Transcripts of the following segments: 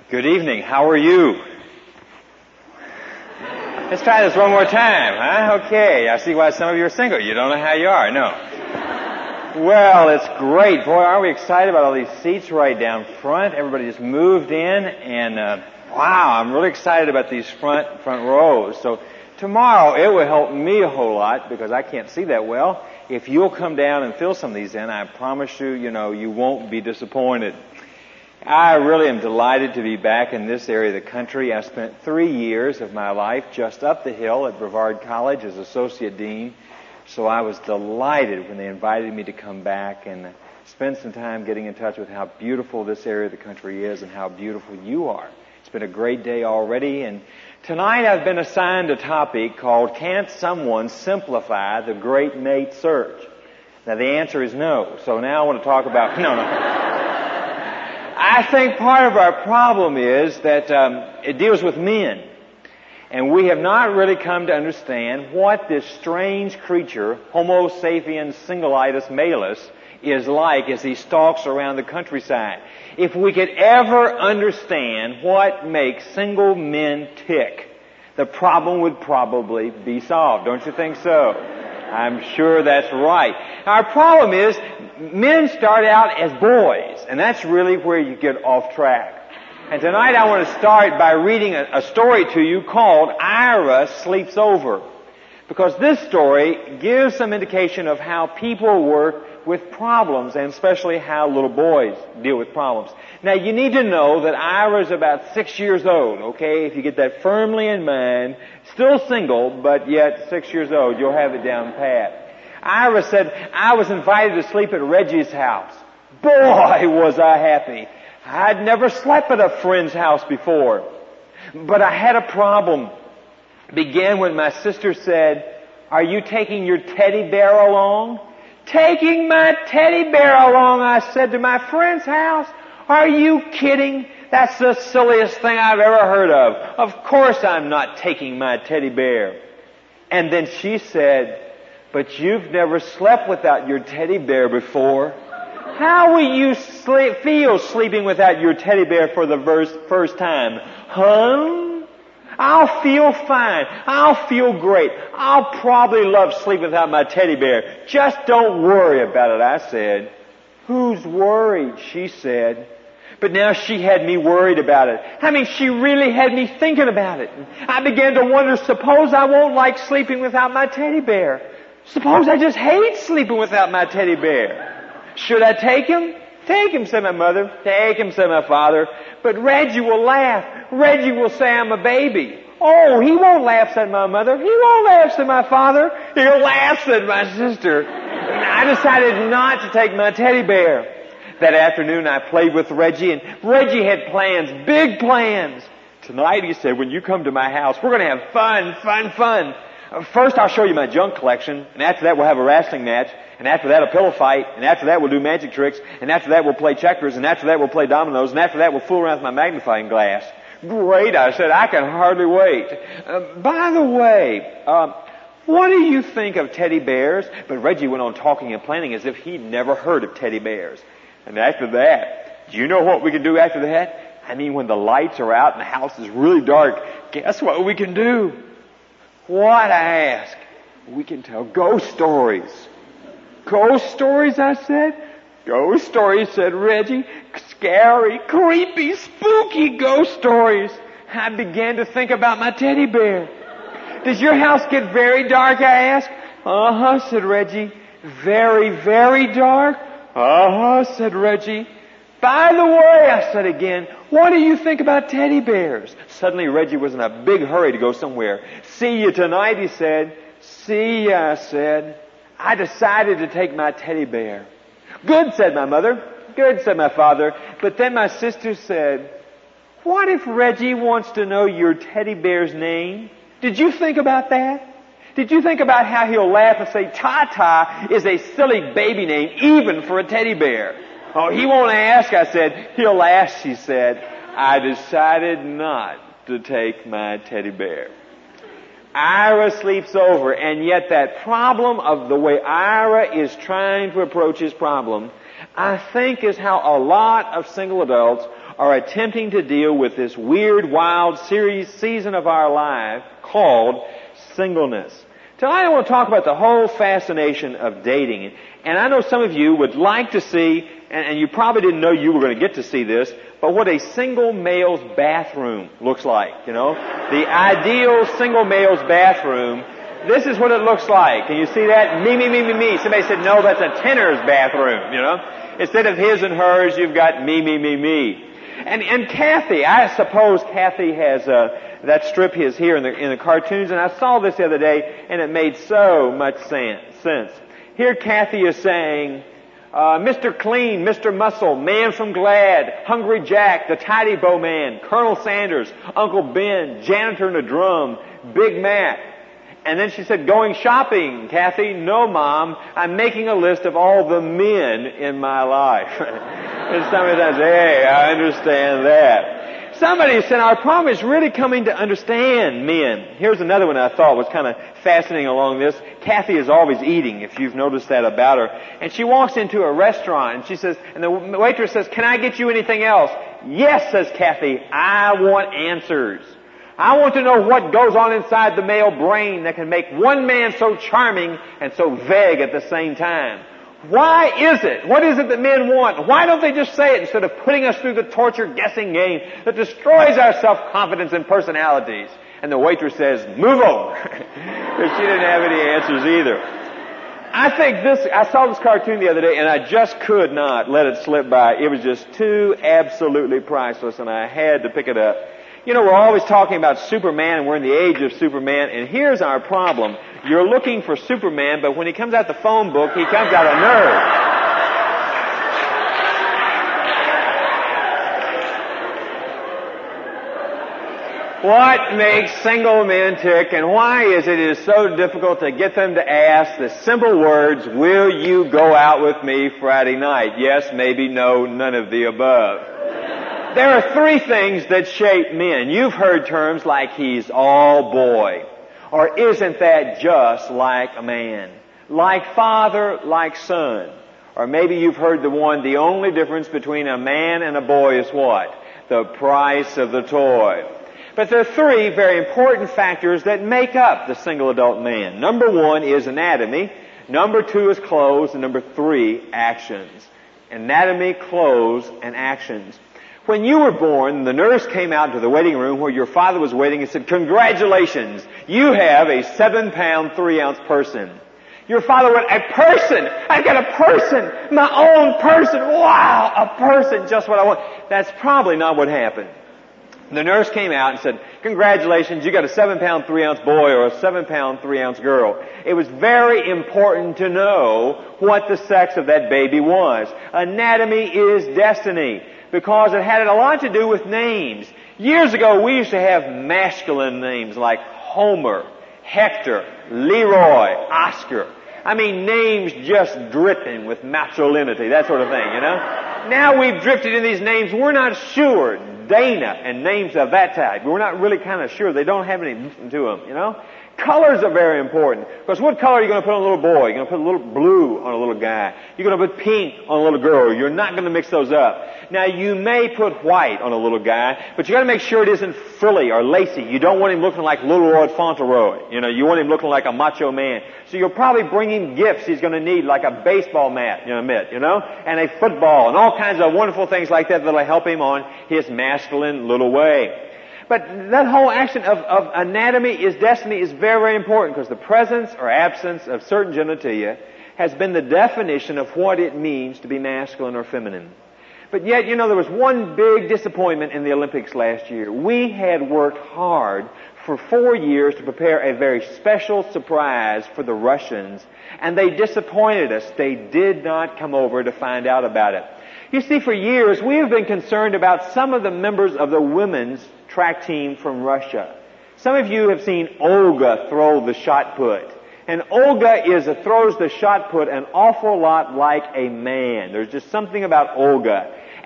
Good evening. How are you? Let's try this one more time, huh? Okay. I see why some of you are single. You don't know how you are. No. Well, it's great. Boy, aren't we excited about all these seats right down front. Everybody just moved in, and wow, I'm really excited about these front rows. So tomorrow it will help me a whole lot because I can't see that well. If you'll come down and fill some of these in, I promise you, you won't be disappointed. I really am delighted to be back in this area of the country. I spent 3 years of my life just up the hill at Brevard College as Associate Dean. So I was delighted when they invited me to come back and spend some time getting in touch with how beautiful this area of the country is and how beautiful you are. It's been a great day already, and tonight I've been assigned a topic called, Can't Someone Simplify the Great Nate Search? Now the answer is no. So now I want to talk about... No. I think part of our problem is that it deals with men. And we have not really come to understand what this strange creature, Homo sapiens singleitis malis, is like as he stalks around the countryside. If we could ever understand what makes single men tick, the problem would probably be solved. Don't you think so? I'm sure that's right. Our problem is men start out as boys, and that's really where you get off track. And tonight I want to start by reading a story to you called Ira Sleeps Over, because this story gives some indication of how people work with problems, and especially how little boys deal with problems. Now, you need to know that Ira is about 6 years old, okay? If you get that firmly in mind, still single, but yet 6 years old, you'll have it down pat. Ira said, I was invited to sleep at Reggie's house. Boy, was I happy. I'd never slept at a friend's house before. But I had a problem. Began when my sister said, are you taking your teddy bear along? Taking my teddy bear along, I said, to my friend's house? Are you kidding? That's the silliest thing I've ever heard of. Of course I'm not taking my teddy bear. And then she said, but you've never slept without your teddy bear before. How will you feel sleeping without your teddy bear for the first time? Huh? I'll feel fine. I'll feel great. I'll probably love sleeping without my teddy bear. Just don't worry about it, I said. Who's worried? She said. But now she had me worried about it. I mean, she really had me thinking about it. I began to wonder, suppose I won't like sleeping without my teddy bear. Suppose I just hate sleeping without my teddy bear. Should I take him? Take him, said my mother. Take him, said my father. But Reggie will laugh. Reggie will say I'm a baby. Oh, he won't laugh, said my mother. He won't laugh, said my father. He'll laugh, said my sister. And I decided not to take my teddy bear. That afternoon I played with Reggie, and Reggie had plans, big plans. Tonight, he said, when you come to my house, we're going to have fun. First, I'll show you my junk collection, and after that, we'll have a wrestling match, and after that, a pillow fight, and after that, we'll do magic tricks, and after that, we'll play checkers, and after that, we'll play dominoes, and after that, we'll fool around with my magnifying glass. Great, I said, I can hardly wait. By the way, what do you think of teddy bears? But Reggie went on talking and planning as if he'd never heard of teddy bears. And after that, do you know what we can do after that? I mean, when the lights are out and the house is really dark, guess what we can do? What, I ask? We can tell ghost stories. Ghost stories, I said. Ghost stories, said Reggie. Scary, creepy, spooky ghost stories. I began to think about my teddy bear. Does your house get very dark, I asked. Uh-huh, said Reggie. Very, very dark? Uh-huh, said Reggie. By the way, I said again, what do you think about teddy bears? Suddenly Reggie was in a big hurry to go somewhere. See you tonight, he said. See ya, I said. I decided to take my teddy bear. Good, said my mother. Good, said my father. But then my sister said, what if Reggie wants to know your teddy bear's name? Did you think about that? Did you think about how he'll laugh and say, Tata is a silly baby name, even for a teddy bear? Oh, he won't ask, I said. He'll ask, she said. I decided not to take my teddy bear. Ira sleeps over, and yet that problem of the way Ira is trying to approach his problem, I think is how a lot of single adults are attempting to deal with this weird, wild season of our life called singleness. Tonight I want to talk about the whole fascination of dating. And I know some of you would like to see, and you probably didn't know you were going to get to see this, but what a single male's bathroom looks like, you know? The ideal single male's bathroom. This is what it looks like. Can you see that? Me, me, me, me, me. Somebody said, no, that's a tenor's bathroom, you know? Instead of his and hers, you've got me, me, me, me. And Kathy, I suppose Kathy has that strip is here in the cartoons, and I saw this the other day, and it made so much sense. Here Kathy is saying, Mr. Clean, Mr. Muscle, Man from Glad, Hungry Jack, the Tidy Bow Man, Colonel Sanders, Uncle Ben, Janitor in a Drum, Big Mac. And then she said, going shopping, Kathy. No, Mom, I'm making a list of all the men in my life. And somebody says, hey, I understand that. Somebody said, our problem is really coming to understand men. Here's another one I thought was kind of fascinating along this. Kathy is always eating, if you've noticed that about her. And she walks into a restaurant and she says, and the waitress says, can I get you anything else? Yes, says Kathy, I want answers. I want to know what goes on inside the male brain that can make one man so charming and so vague at the same time. Why is it? What is it that men want? Why don't they just say it instead of putting us through the torture guessing game that destroys our self-confidence and personalities? And the waitress says, move over. Because she didn't have any answers either. I saw this cartoon the other day and I just could not let it slip by. It was just too absolutely priceless and I had to pick it up. You know, we're always talking about Superman and we're in the age of Superman, and here's our problem. You're looking for Superman, but when he comes out the phone book, he comes out a nerd. What makes single men tick, and why is it so difficult to get them to ask the simple words, will you go out with me Friday night? Yes, maybe, no, none of the above. There are three things that shape men. You've heard terms like he's all boy, or isn't that just like a man? Like father, like son. Or maybe you've heard the only difference between a man and a boy is what? The price of the toy. But there are three very important factors that make up the single adult man. Number one is anatomy. Number two is clothes. And number three, actions. Anatomy, clothes, and actions. When you were born, the nurse came out to the waiting room where your father was waiting and said, congratulations, you have a 7-pound, 3-ounce person. Your father went, a person! I've got a person! My own person! Wow! A person! Just what I want. That's probably not what happened. The nurse came out and said, congratulations, you got a 7-pound, 3-ounce boy or a 7-pound, 3-ounce girl. It was very important to know what the sex of that baby was. Anatomy is destiny, because it had a lot to do with names. Years ago, we used to have masculine names like Homer, Hector, Leroy, Oscar. I mean, names just dripping with masculinity, that sort of thing, you know? Now we've drifted in these names. We're not sure. Dana and names of that type. We're not really kind of sure. They don't have any to them, you know? Colors are very important. Because what color are you going to put on a little boy? You're going to put a little blue on a little guy. You're going to put pink on a little girl. You're not going to mix those up. Now, you may put white on a little guy, but you got to make sure it isn't frilly or lacy. You don't want him looking like Little Lord Fauntleroy. You know, you want him looking like a macho man. So you'll probably bring him gifts he's going to need, like a baseball mitt, and a football, and all kinds of wonderful things like that that'll help him on his masculine little way. But that whole action of anatomy is destiny is very, very important, because the presence or absence of certain genitalia has been the definition of what it means to be masculine or feminine. But yet, there was one big disappointment in the Olympics last year. We had worked hard for 4 years to prepare a very special surprise for the Russians, and they disappointed us. They did not come over to find out about it. You see, for years, we have been concerned about some of the members of the women's track team from Russia. Some of you have seen Olga throw the shot put. And Olga throws the shot put an awful lot like a man. There's just something about Olga.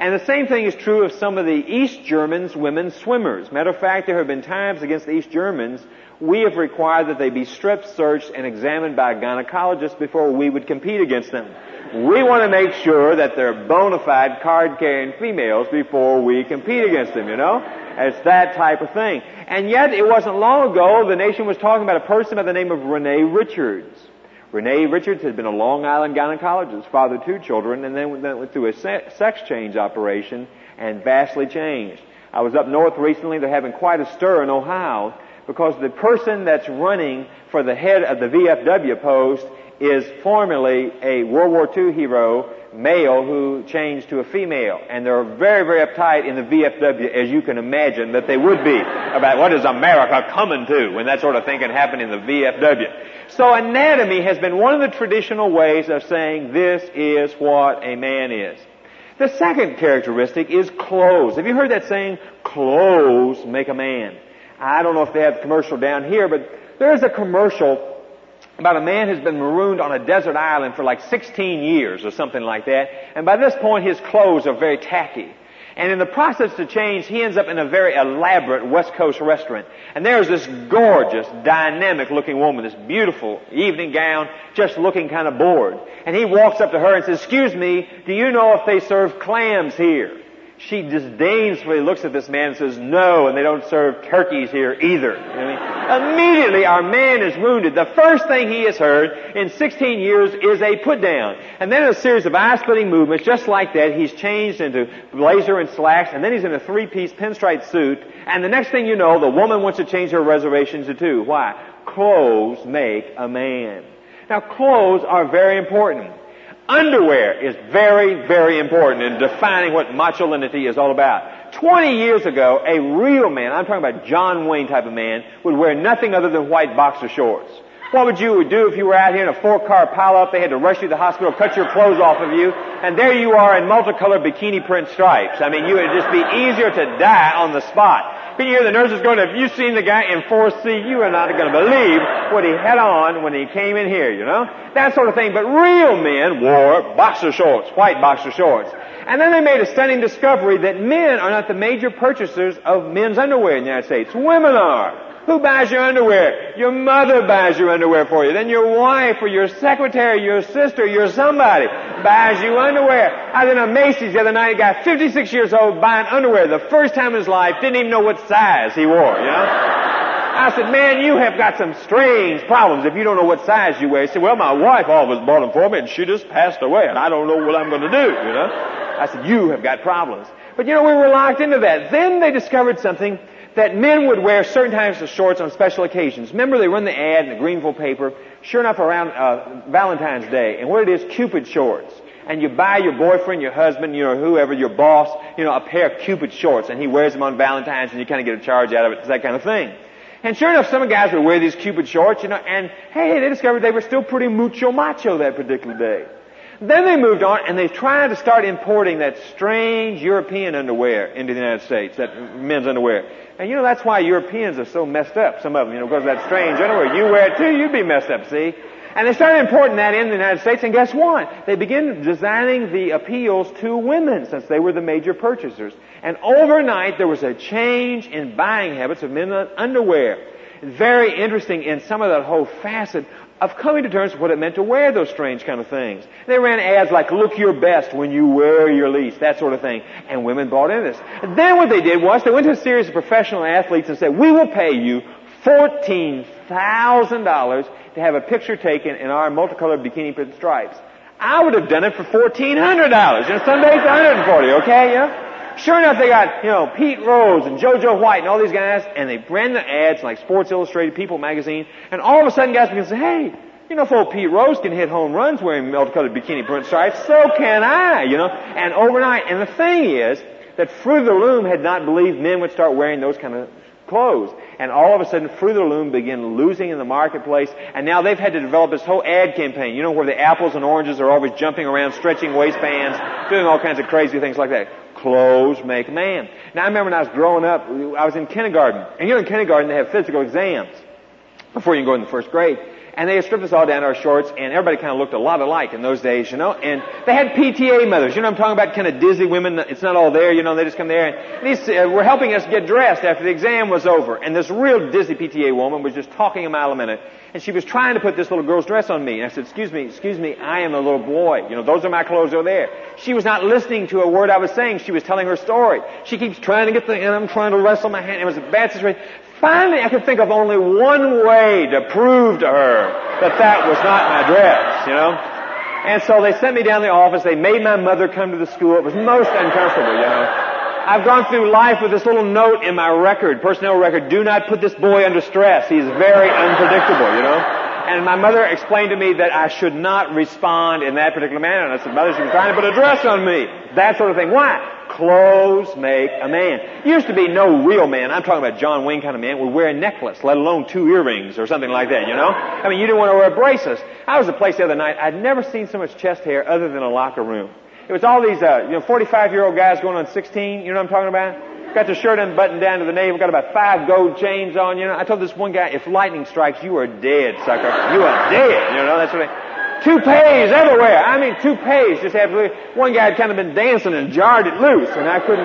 And the same thing is true of some of the East Germans women swimmers. Matter of fact, there have been times against the East Germans we have required that they be stripped, searched, and examined by a gynecologist before we would compete against them. We want to make sure that they're bona fide card-carrying females before we compete against them, you know? It's that type of thing. And yet, it wasn't long ago, the nation was talking about a person by the name of Renee Richards. Renee Richards had been a Long Island gynecologist, fathered 2 children, and then went through a sex change operation and vastly changed. I was up north recently. They're having quite a stir in Ohio because the person that's running for the head of the VFW post is formerly a World War II hero, male, who changed to a female. And they're very, very uptight in the VFW, as you can imagine that they would be, about what is America coming to when that sort of thing can happen in the VFW. So anatomy has been one of the traditional ways of saying this is what a man is. The second characteristic is clothes. Have you heard that saying, clothes make a man? I don't know if they have a commercial down here, but there's a commercial about a man who's been marooned on a desert island for like 16 years or something like that. And by this point, his clothes are very tacky. And in the process to change, he ends up in a very elaborate West Coast restaurant. And there's this gorgeous, dynamic-looking woman, this beautiful evening gown, just looking kind of bored. And he walks up to her and says, "Excuse me, do you know if they serve clams here?" She disdainfully looks at this man and says, "No, and they don't serve turkeys here either." Immediately our man is wounded. The first thing he has heard in 16 years is a put down. And then a series of eye-splitting movements, just like that, he's changed into blazer and slacks, and then he's in a 3-piece pinstripe suit, and the next thing you know, the woman wants to change her reservation to 2. Why? Clothes make a man. Now, clothes are very important. Underwear is very, very important in defining what macholinity is all about. 20 years ago, a real man, I'm talking about John Wayne type of man, would wear nothing other than white boxer shorts. What would you do if you were out here in a 4-car pileup, they had to rush you to the hospital, cut your clothes off of you, and there you are in multicolored bikini print stripes? I mean, you would just be easier to die on the spot. You hear the nurses going, "Have you seen the guy in 4C? You are not going to believe what he had on when he came in here, you know?" That sort of thing. But real men wore boxer shorts, white boxer shorts. And then they made a stunning discovery that men are not the major purchasers of men's underwear in the United States. Women are. Who buys your underwear? Your mother buys your underwear for you. Then your wife or your secretary, your sister, your somebody buys you underwear. I was in a Macy's the other night, a guy 56 years old buying underwear. The first time in his life, didn't even know what size he wore, you know? I said, "Man, you have got some strange problems if you don't know what size you wear." He said, "Well, my wife always bought them for me and she just passed away and I don't know what I'm going to do, you know?" I said, "You have got problems." But you know, we were locked into that. Then they discovered something, that men would wear certain types of shorts on special occasions. Remember, they run the ad in the Greenville paper, sure enough, around Valentine's Day. And what it is, Cupid shorts. And you buy your boyfriend, your husband, you know, whoever, your boss, you know, a pair of Cupid shorts. And he wears them on Valentine's and you kind of get a charge out of it. It's that kind of thing. And sure enough, some guys would wear these Cupid shorts, you know, and hey, they discovered they were still pretty macho that particular day. Then they moved on and they tried to start importing that strange European underwear into the United States, that men's underwear. And you know, that's why Europeans are so messed up, some of them, you know, because of that strange underwear. You wear it too, you'd be messed up, see? And they started importing that in the United States, and guess what? They began designing the appeals to women, since they were the major purchasers. And overnight, there was a change in buying habits of men's underwear. Very interesting in some of that whole facet of coming to terms with what it meant to wear those strange kind of things. They ran ads like, "Look your best when you wear your least," that sort of thing. And women bought into this. And then what they did was they went to a series of professional athletes and said, "We will pay you $14,000 to have a picture taken in our multicolored bikini print stripes." I would have done it for $1,400. You know, some days $140, okay? Yeah? Sure enough, they got, you know, Pete Rose and JoJo White and all these guys, and they ran the ads like Sports Illustrated, People magazine, and all of a sudden guys began to say, "Hey, you know, if old Pete Rose can hit home runs wearing multicolored bikini print stripes, so can I," you know? And overnight, and the thing is that Fruit of the Loom had not believed men would start wearing those kind of clothes. And all of a sudden, Fruit of the Loom began losing in the marketplace, and now they've had to develop this whole ad campaign, you know, where the apples and oranges are always jumping around, stretching waistbands, doing all kinds of crazy things like that. Clothes make a man. Now, I remember when I was growing up, I was in kindergarten. And you know, in kindergarten, they have physical exams before you can go in the first grade. And they had stripped us all down to our shorts, and everybody kind of looked a lot alike in those days, you know. And they had PTA mothers. You know what I'm talking about? Kind of dizzy women. It's not all there, you know. They just come there. And these were helping us get dressed after the exam was over. And this real dizzy PTA woman was just talking a mile a minute. And she was trying to put this little girl's dress on me. And I said, excuse me, I am a little boy. You know, those are my clothes over there. She was not listening to a word I was saying. She was telling her story. She keeps trying to get and I'm trying to wrestle my hand. It was a bad situation. Finally, I could think of only one way to prove to her that was not my dress, you know. And so they sent me down to the office. They made my mother come to the school. It was most uncomfortable, you know. I've gone through life with this little note in my record, personnel record, do not put this boy under stress. He is very unpredictable, you know. And my mother explained to me that I should not respond in that particular manner. And I said, Mother, she's trying to put a dress on me. That sort of thing. Why? Clothes make a man. Used to be no real man. I'm talking about John Wayne kind of man would wear a necklace, let alone 2 earrings or something like that, you know? I mean, you didn't want to wear braces. I was at a place the other night. I'd never seen so much chest hair other than a locker room. It was all these, 45-year-old guys going on 16. You know what I'm talking about? Got their shirt unbuttoned down to the navel, got about 5 gold chains on, you know. I told this one guy, if lightning strikes, you are dead, sucker. You are dead, you know, that's what I... Toupees everywhere. I mean, toupees just absolutely. One guy had kind of been dancing and jarred it loose, and I couldn't,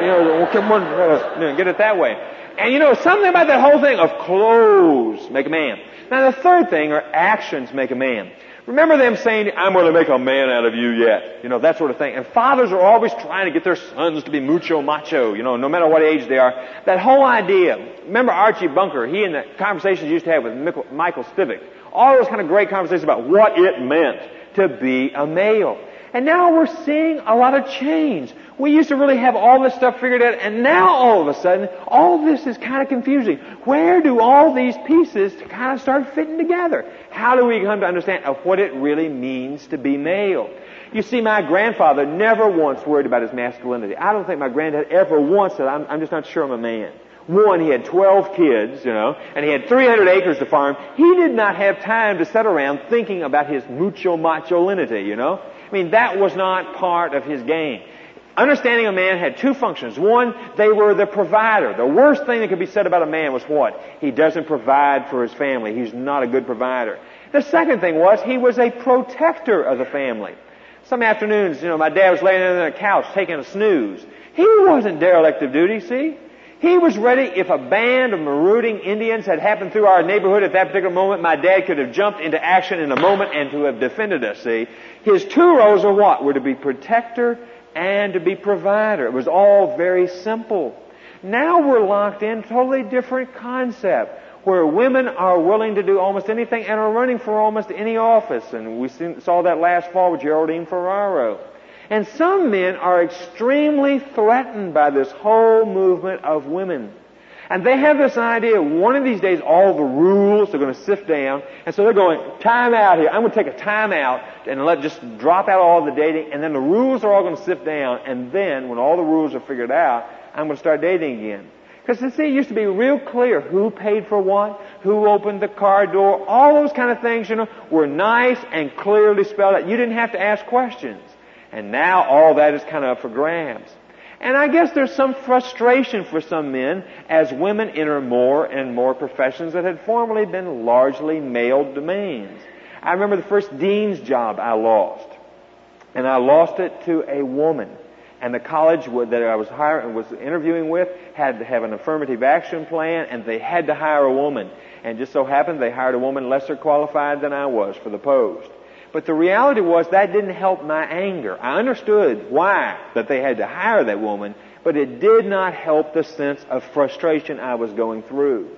get it that way. And you know, something about that whole thing of clothes make a man. Now the third thing are actions make a man. Remember them saying, I'm going to make a man out of you yet. You know, that sort of thing. And fathers are always trying to get their sons to be mucho macho, you know, no matter what age they are. That whole idea. Remember Archie Bunker, he and the conversations he used to have with Michael Stivic. All those kind of great conversations about what it meant to be a male. And now we're seeing a lot of change. We used to really have all this stuff figured out, and now all of a sudden, all this is kind of confusing. Where do all these pieces kind of start fitting together? How do we come to understand of what it really means to be male? You see, my grandfather never once worried about his masculinity. I don't think my granddad ever once said, I'm just not sure I'm a man. One, he had 12 kids, you know, and he had 300 acres to farm. He did not have time to sit around thinking about his mucho macho-linity, you know. I mean, that was not part of his game. Understanding a man had 2 functions. One, they were the provider. The worst thing that could be said about a man was what? He doesn't provide for his family. He's not a good provider. The second thing was he was a protector of the family. Some afternoons, you know, my dad was laying on the couch taking a snooze. He wasn't derelict of duty, see? He was ready. If a band of marauding Indians had happened through our neighborhood at that particular moment, my dad could have jumped into action in a moment and to have defended us, see? His 2 roles are what? Were to be protector and to be provider. It was all very simple. Now we're locked in a totally different concept, where women are willing to do almost anything and are running for almost any office. And we saw that last fall with Geraldine Ferraro. And some men are extremely threatened by this whole movement of women. And they have this idea, one of these days, all the rules are going to sift down. And so they're going, time out here. I'm going to take a time out and just drop out all the dating. And then the rules are all going to sift down. And then, when all the rules are figured out, I'm going to start dating again. Because, you see, it used to be real clear who paid for what, who opened the car door. All those kind of things, you know, were nice and clearly spelled out. You didn't have to ask questions. And now all that is kind of up for grabs. And I guess there's some frustration for some men as women enter more and more professions that had formerly been largely male domains. I remember the first dean's job I lost. And I lost it to a woman. And the college that I was interviewing with had to have an affirmative action plan, and they had to hire a woman. And just so happened they hired a woman lesser qualified than I was for the post. But the reality was that didn't help my anger. I understood why that they had to hire that woman, but it did not help the sense of frustration I was going through.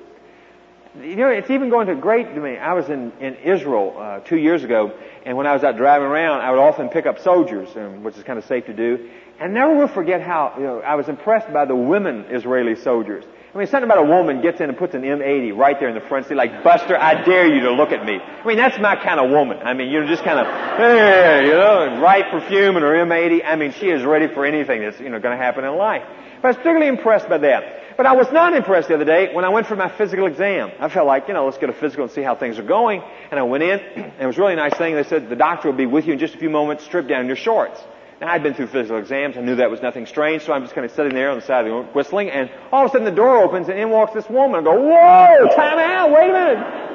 You know, it's even going to great to me. I was in Israel 2 years ago, and when I was out driving around, I would often pick up soldiers, which is kind of safe to do. And never will forget how, you know, I was impressed by the women Israeli soldiers. I mean, something about a woman gets in and puts an M80 right there in the front seat, like, Buster, I dare you to look at me. I mean, that's my kind of woman. I mean, you're just kind of, hey, you know, right perfume and her M80. I mean, she is ready for anything that's, you know, going to happen in life. But I was particularly impressed by that. But I was not impressed the other day when I went for my physical exam. I felt like, you know, let's get a physical and see how things are going. And I went in, and it was a really nice thing. They said, the doctor will be with you in just a few moments, strip down your shorts. Now, I'd been through physical exams. I knew that was nothing strange, so I'm just kind of sitting there on the side of the whistling, and all of a sudden the door opens, and in walks this woman. I go, whoa, time out, wait a minute.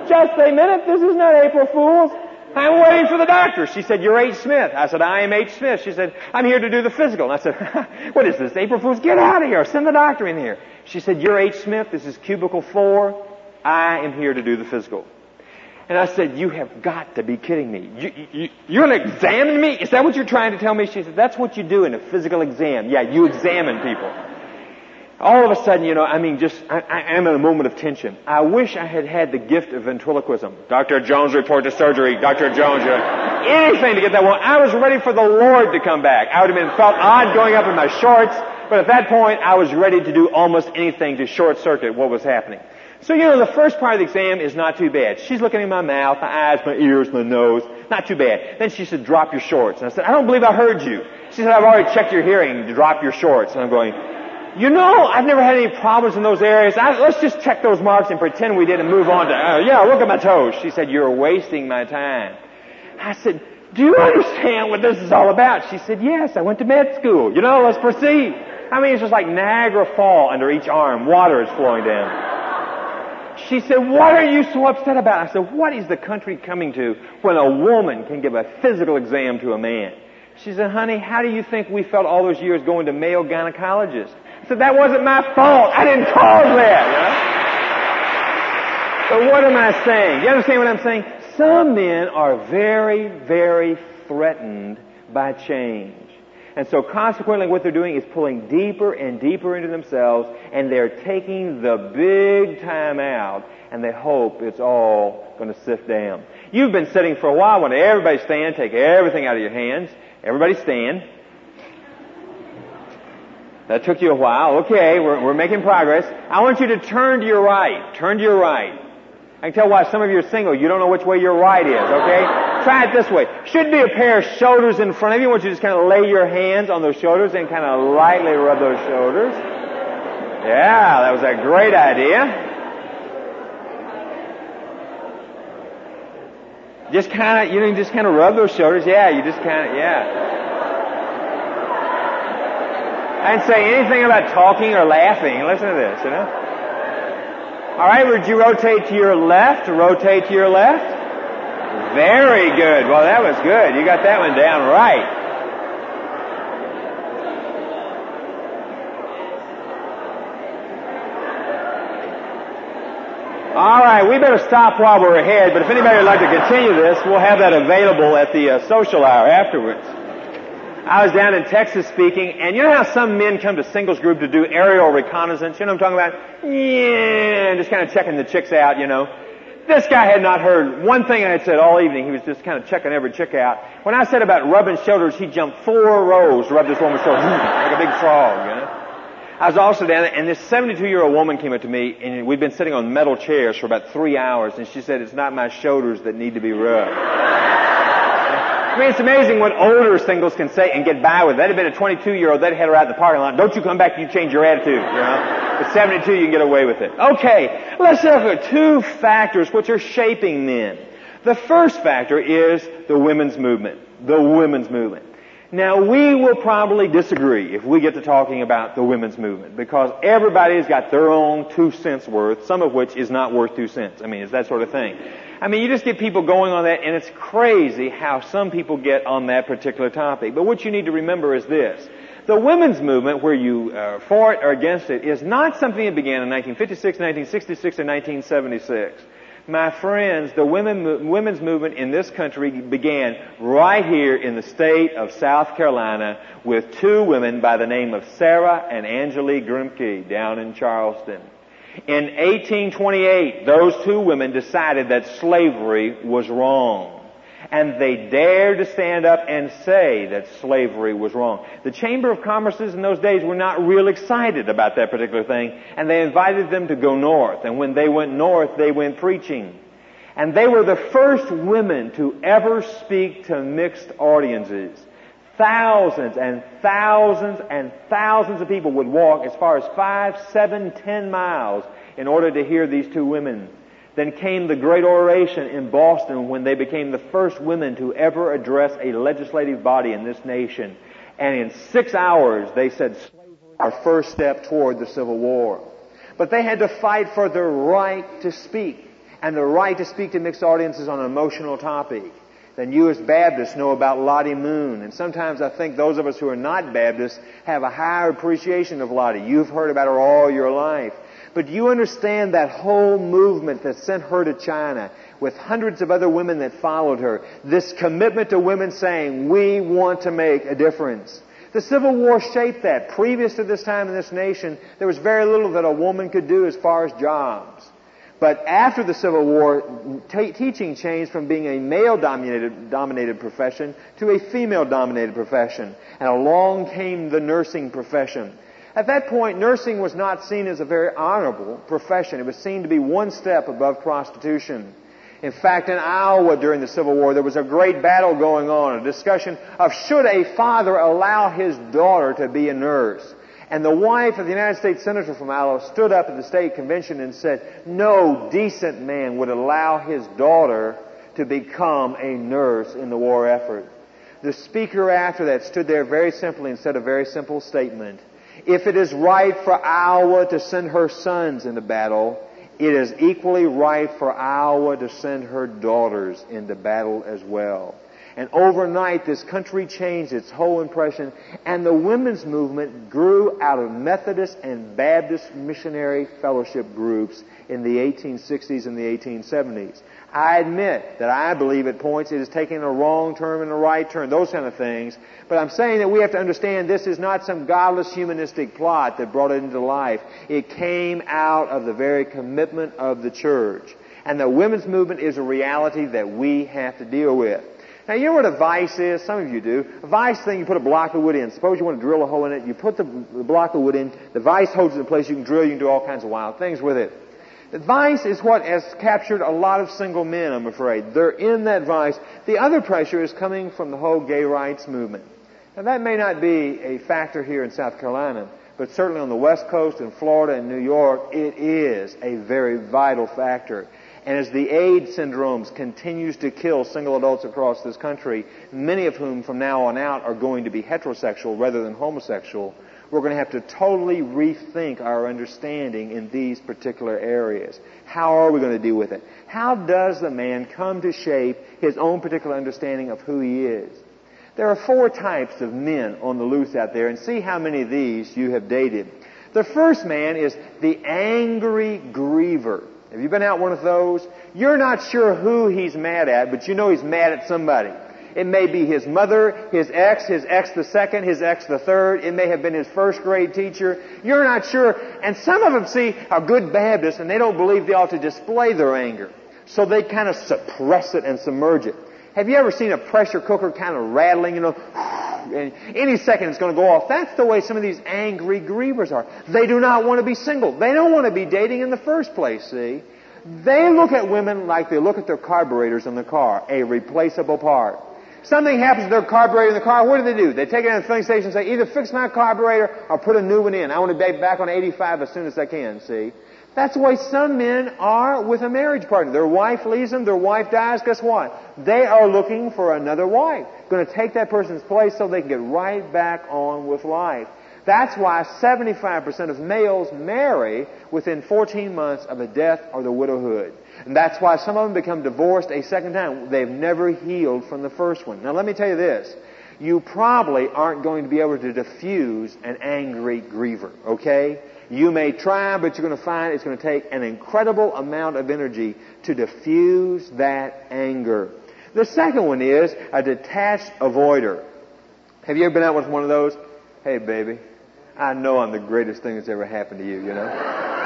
Just a minute, this is not April Fool's. I'm waiting for the doctor. She said, you're H. Smith. I said, I am H. Smith. She said, I'm here to do the physical. And I said, what is this, April Fool's? Get out of here. Send the doctor in here. She said, you're H. Smith. This is cubicle 4. I am here to do the physical. And I said, you have got to be kidding me. You're going to examine me? Is that what you're trying to tell me? She said, that's what you do in a physical exam. Yeah, you examine people. All of a sudden, I am in a moment of tension. I wish I had had the gift of ventriloquism. Dr. Jones, report to surgery. Dr. Jones, anything to get that one. I was ready for the Lord to come back. I would have felt odd going up in my shorts, but at that point, I was ready to do almost anything to short circuit what was happening. So, the first part of the exam is not too bad. She's looking in my mouth, my eyes, my ears, my nose. Not too bad. Then she said, drop your shorts. And I said, I don't believe I heard you. She said, I've already checked your hearing. Drop your shorts. And I'm going, I've never had any problems in those areas. Let's just check those marks and pretend we did and move on to, look at my toes. She said, you're wasting my time. I said, do you understand what this is all about? She said, yes, I went to med school. Let's proceed. It's just like Niagara Fall under each arm. Water is flowing down. She said, what are you so upset about? I said, what is the country coming to when a woman can give a physical exam to a man? She said, honey, how do you think we felt all those years going to male gynecologists? I said, that wasn't my fault. I didn't cause that. So what am I saying? You understand what I'm saying? Some men are very, very threatened by change. And so consequently what they're doing is pulling deeper and deeper into themselves, and they're taking the big time out, and they hope it's all going to sift down. You've been sitting for a while. When everybody stand, take everything out of your hands. Everybody stand. That took you a while. Okay, we're making progress. I want you to turn to your right. Turn to your right. I can tell why some of you are single. You don't know which way your right is, okay? Try it this way. Should be a pair of shoulders in front of you. I want you to just kind of lay your hands on those shoulders and kind of lightly rub those shoulders. Yeah, that was a great idea. Just kind of, rub those shoulders. Yeah, I didn't say anything about talking or laughing. Listen to this, All right, would you rotate to your left? Rotate to your left. Very good. Well, that was good. You got that one down right. All right, we better stop while we're ahead, but if anybody would like to continue this, we'll have that available at the social hour afterwards. I was down in Texas speaking, and you know how some men come to singles group to do aerial reconnaissance? You know what I'm talking about? Yeah, just kind of checking the chicks out, This guy had not heard one thing I had said all evening. He was just kind of checking every chick out. When I said about rubbing shoulders, he jumped 4 rows to rub this woman's shoulders like a big frog, I was also down there, and this 72-year-old woman came up to me, and we'd been sitting on metal chairs for about 3 hours, and she said, it's not my shoulders that need to be rubbed. It's amazing what older singles can say and get by with. That had been a 22-year-old, they'd had her out in the parking lot. Don't you come back, you change your attitude, At 72, you can get away with it. Okay, let's look at 2 factors which are shaping men. The first factor is the women's movement. The women's movement. Now, we will probably disagree if we get to talking about the women's movement, because everybody's got their own 2 cents worth, some of which is not worth 2 cents. It's that sort of thing. You just get people going on that, and it's crazy how some people get on that particular topic. But what you need to remember is this. The women's movement, where you for it or against it, is not something that began in 1956, 1966, or 1976. My friends, the women's movement in this country began right here in the state of South Carolina with 2 women by the name of Sarah and Angelique Grimke down in Charleston. In 1828, those 2 women decided that slavery was wrong. And they dared to stand up and say that slavery was wrong. The Chamber of Commerce's in those days were not real excited about that particular thing, and they invited them to go north. And when they went north, they went preaching. And they were the first women to ever speak to mixed audiences. Thousands and thousands and thousands of people would walk as far as 5, 7, 10 miles in order to hear these 2 women. Then came the great oration in Boston when they became the first women to ever address a legislative body in this nation. And in 6 hours, they said slavery was our first step toward the Civil War. But they had to fight for their right to speak. and the right to speak to mixed audiences on an emotional topic, then you as Baptists know about Lottie Moon. And sometimes I think those of us who are not Baptists have a higher appreciation of Lottie. You've heard about her all your life. But you understand that whole movement that sent her to China with hundreds of other women that followed her. This commitment to women saying, we want to make a difference. The Civil War shaped that. Previous to this time in this nation, there was very little that a woman could do as far as jobs. But after the Civil War, teaching changed from being a male-dominated profession to a female-dominated profession. And along came the nursing profession. At that point, nursing was not seen as a very honorable profession. It was seen to be one step above prostitution. In fact, in Iowa during the Civil War, there was a great battle going on, a discussion of should a father allow his daughter to be a nurse. And the wife of the United States Senator from Iowa stood up at the state convention and said, no decent man would allow his daughter to become a nurse in the war effort. The speaker after that stood there very simply and said a very simple statement. If it is right for Iowa to send her sons into battle, it is equally right for Iowa to send her daughters into battle as well. And overnight, this country changed its whole impression, and the women's movement grew out of Methodist and Baptist missionary fellowship groups in the 1860s and the 1870s. I admit that I believe at points it is taking a wrong turn and a right turn, those kind of things. But I'm saying that we have to understand this is not some godless humanistic plot that brought it into life. It came out of the very commitment of the church. And the women's movement is a reality that we have to deal with. Now, you know what a vise is? Some of you do. A vise thing, you put a block of wood in. Suppose you want to drill a hole in it. You put the block of wood in. The vise holds it in place. You can drill. You can do all kinds of wild things with it. The vise is what has captured a lot of single men, I'm afraid. They're in that vise. The other pressure is coming from the whole gay rights movement. Now, that may not be a factor here in South Carolina, but certainly on the West Coast, in Florida and New York, it is a very vital factor. And as the AIDS syndromes continues to kill single adults across this country, many of whom from now on out are going to be heterosexual rather than homosexual, we're going to have to totally rethink our understanding in these particular areas. How are we going to deal with it? How does the man come to shape his own particular understanding of who he is? There are 4 types of men on the loose out there, and see how many of these you have dated. The first man is the angry griever. Have you been out one of those? You're not sure who he's mad at, but you know he's mad at somebody. It may be his mother, his ex the second, his ex the third. It may have been his first grade teacher. You're not sure. And some of them, see, are good Baptists, and they don't believe they ought to display their anger. So they kind of suppress it and submerge it. Have you ever seen a pressure cooker kind of rattling, and any second it's going to go off? That's the way some of these angry grievers are. They do not want to be single. They don't want to be dating in the first place, see? They look at women like they look at their carburetors in the car, a replaceable part. Something happens to their carburetor in the car, what do? They take it to the filling station and say, either fix my carburetor or put a new one in. I want to be back on 85 as soon as I can, see? That's the way some men are with a marriage partner. Their wife leaves them, their wife dies, guess what? They are looking for another wife. Going to take that person's place so they can get right back on with life. That's why 75% of males marry within 14 months of a death or the widowhood. And that's why some of them become divorced a second time. They've never healed from the first one. Now let me tell you this. You probably aren't going to be able to diffuse an angry griever, okay? You may try, but you're going to find it's going to take an incredible amount of energy to diffuse that anger. The second one is a detached avoider. Have you ever been out with one of those? Hey, baby, I know I'm the greatest thing that's ever happened to you, you know.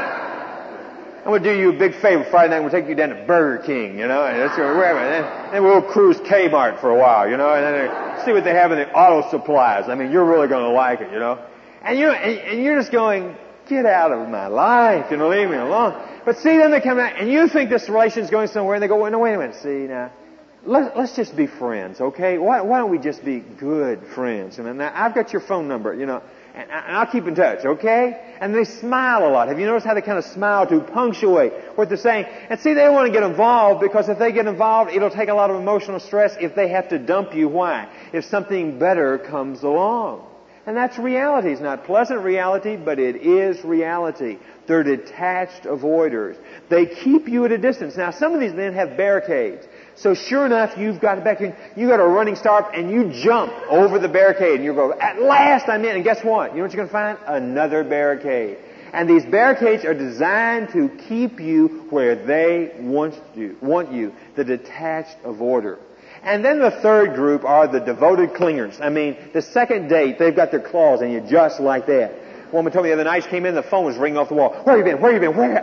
I'm going to do you a big favor Friday night. We'll take you down to Burger King, you know, and that's wherever. And then we'll cruise Kmart for a while, you know, and then see what they have in the auto supplies. I mean, you're really going to like it, you know. And you're just going, get out of my life, you know, leave me alone. But see, then they come out, and you think this relation's going somewhere, and they go, well, no, wait a minute, see, now, let's just be friends, okay? Why don't we just be good friends? And now, I've got your phone number, you know, and I'll keep in touch, okay? And they smile a lot. Have you noticed how they kind of smile to punctuate what they're saying? And see, they don't want to get involved, because if they get involved, it'll take a lot of emotional stress if they have to dump you. Why? If something better comes along. And that's reality. It's not pleasant reality, but it is reality. They're detached avoiders. They keep you at a distance. Now, some of these men have barricades. So sure enough, you've got a running start, and you jump over the barricade, and you go, at last I'm in. And guess what? You know what you're going to find? Another barricade. And these barricades are designed to keep you where they want you, the detached avoider. And then the third group are the devoted clingers. I mean, the second date, they've got their claws in you just like that. A woman told me the other night, she came in, the phone was ringing off the wall. Where you been? Where you been? Where?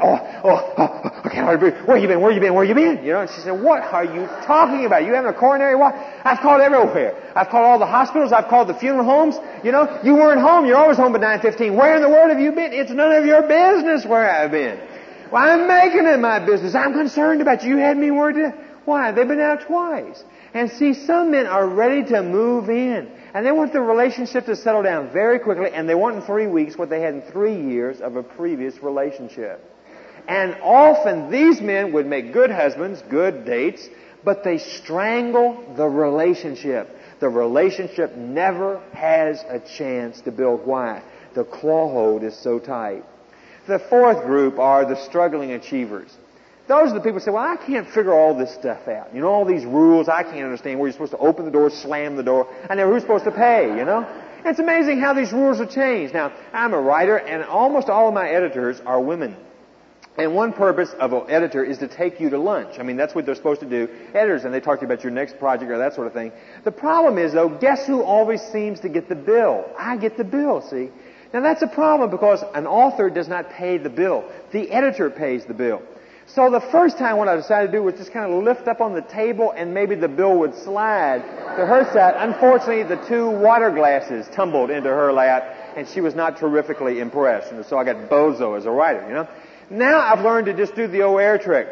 I can't hardly breathe. Where you been? Where you been? Where you been? You know, and she said, what are you talking about? You having a coronary walk? I've called everywhere. I've called all the hospitals. I've called the funeral homes. You know, you weren't home. You're always home at 9:15. Where in the world have you been? It's none of your business where I've been. Well, I'm making it my business. I'm concerned about you. You had me worried. Why? They've been out twice. And see, some men are ready to move in. And they want the relationship to settle down very quickly. And they want in 3 weeks what they had in 3 years of a previous relationship. And often these men would make good husbands, good dates, but they strangle the relationship. The relationship never has a chance to build. Why? The claw hold is so tight. The fourth group are the struggling achievers. Those are the people who say, well, I can't figure all this stuff out. You know, all these rules, I can't understand where you're supposed to open the door, slam the door. I know who's supposed to pay, you know. And it's amazing how these rules have changed. Now, I'm a writer, and almost all of my editors are women. And one purpose of an editor is to take you to lunch. I mean, that's what they're supposed to do. Editors, and they talk to you about your next project or that sort of thing. The problem is, though, guess who always seems to get the bill? I get the bill, see. Now, that's a problem because an author does not pay the bill. The editor pays the bill. So the first time what I decided to do was just kind of lift up on the table and maybe the bill would slide to her side. Unfortunately, the 2 water glasses tumbled into her lap and she was not terrifically impressed. And so I got bozo as a writer, you know. Now I've learned to just do the old air trick.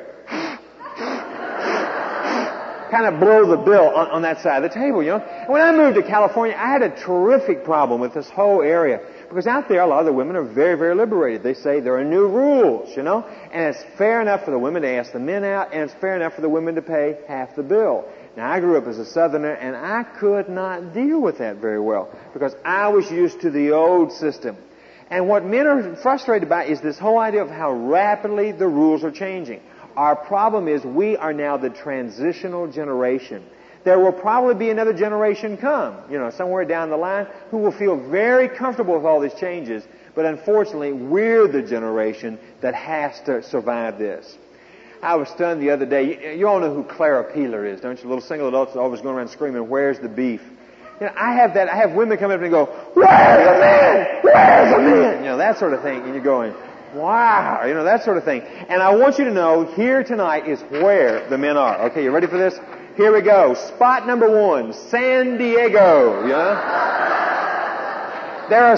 Kind of blow the bill on that side of the table, you know. And when I moved to California, I had a terrific problem with this whole area. Because out there, a lot of the women are very, very liberated. They say there are new rules, you know. And it's fair enough for the women to ask the men out, and it's fair enough for the women to pay half the bill. Now, I grew up as a Southerner, and I could not deal with that very well. Because I was used to the old system. And what men are frustrated by is this whole idea of how rapidly the rules are changing. Our problem is we are now the transitional generation. There will probably be another generation come, you know, somewhere down the line who will feel very comfortable with all these changes. But unfortunately, we're the generation that has to survive this. I was stunned the other day. You all know who Clara Peeler is, don't you? Little single adults always going around screaming, where's the beef? You know, I have women come up and go, where's the man? Where's the man? You know, that sort of thing. And you're going, wow, you know, that sort of thing. And I want you to know, here tonight is where the men are. Okay, you ready for this? Here we go. Spot number 1, San Diego. You know? There are